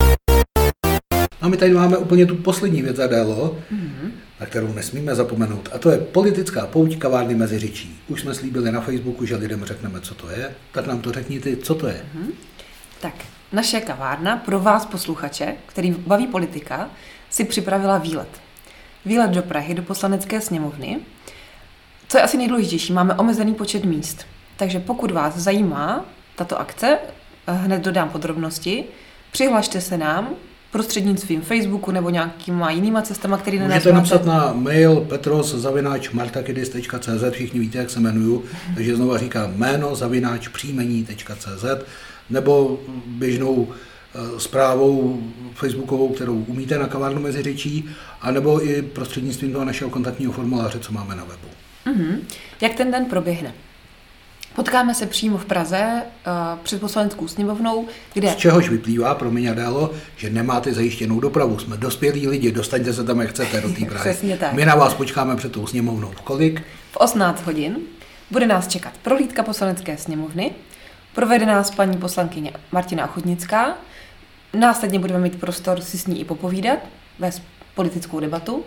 A my tady máme úplně tu poslední věc, Adélo, mm-hmm. na kterou nesmíme zapomenout. A to je politická pouť kavárny Meziřečí. Už jsme slíbili na Facebooku, že lidem řekneme, co to je. Tak nám to řekni ty, co to je. Mm-hmm. Tak, naše kavárna pro vás posluchače, který baví politika, si připravila výlet. Výlet do Prahy, do Poslanecké sněmovny. Co je asi nejdůležitější, máme omezený počet míst. Takže pokud vás zajímá tato akce, hned dodám podrobnosti, přihlašte se nám prostřednictvím Facebooku nebo nějakýma jinýma cestama, který na nás Můžete napsat na mail petros zavináč martakidis tečka cé zet, všichni víte, jak se jmenuju, takže znova říkám jméno zavináč příjmení tečka cé zet, nebo běžnou zprávou facebookovou, kterou umíte na kavárnu Meziřečí, anebo i prostřednictvím toho našeho kontaktního formuláře, co máme na webu. Mm-hmm. Jak ten den proběhne? Potkáme se přímo v Praze uh, před Poslaneckou sněmovnou, kde... Z čehož vyplývá, promiň Adélo, že nemáte zajištěnou dopravu. Jsme dospělí lidi, dostaňte se tam, jak chcete, do té Prahy. Přesně tak. My na vás počkáme před tou sněmovnou. V kolik? V osmnáct hodin. Bude nás čekat prohlídka Poslanecké sněmovny, provede nás paní poslankyně Martina Ochotnická, následně budeme mít prostor si s ní i popovídat, vést politickou debatu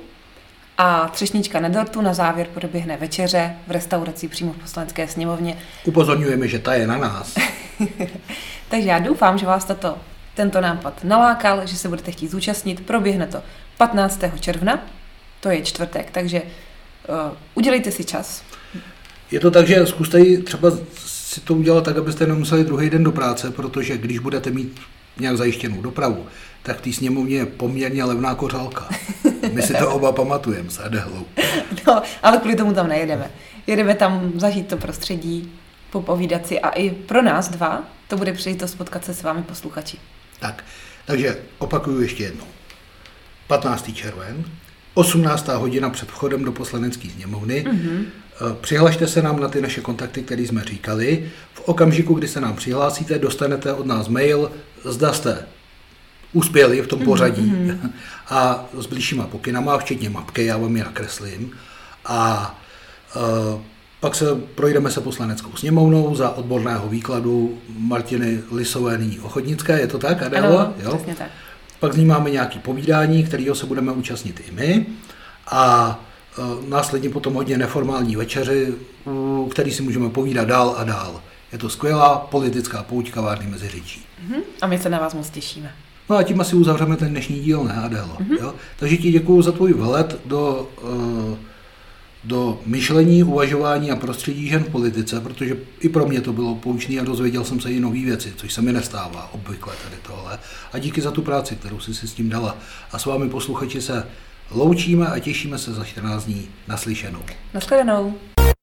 a třešnička na dortu na závěr proběhne večeře v restauraci přímo v Poslanecké sněmovně. Upozorňujeme, že ta je na nás. Takže já doufám, že vás tato, tento nápad nalákal, že se budete chtít zúčastnit. Proběhne to patnáctého června, to je čtvrtek, takže uh, udělejte si čas. Je to tak, že zkuste třeba si to udělat tak, abyste nemuseli druhý den do práce, protože když budete mít nějak zajištěnou dopravu, tak v té sněmovně je poměrně levná kořálka. My si to oba pamatujeme s Adélou. No, ale kvůli tomu tam nejedeme. Jedeme tam zažít to prostředí, popovídat si a i pro nás dva to bude příležitost potkat se s vámi posluchači. Tak, takže opakuju ještě jednou. patnáctého červen, osmnáctá hodina před vchodem do Poslanecké sněmovny. Mm-hmm. Přihlašte se nám na ty naše kontakty, které jsme říkali. V okamžiku, kdy se nám přihlásíte, dostanete od nás mail, zda jste uspěli v tom pořadí mm-hmm. a s blížšíma pokynama, včetně mapky, já vám je nakreslím. A uh, Pak se projdeme se poslaneckou sněmovnou za odborného výkladu Martiny Lisové, nyní Ochotnické, je to tak, Adélo? Ano, jo? Přesně tak. Pak z ní máme nějaké povídání, kterého se budeme účastnit i my a e, následně potom hodně neformální večeři, u který si můžeme povídat dál a dál. Je to skvělá politická pouť kavárny Meziříčí. Uh-huh. A my se na vás moc těšíme. No a tím asi uzavřeme ten dnešní díl, ne, Adélo? Uh-huh. Jo? Takže ti děkuju za tvůj vhled do, uh, do myšlení, uvažování a prostředí žen v politice, protože i pro mě to bylo poučný a dozvěděl jsem se i nový věci, což se mi nestává obvykle tady tohle. A díky za tu práci, kterou jsi si s tím dala. A s vámi posluchači se loučíme a těšíme se za čtrnáct dní naslyšenou. Naschledanou.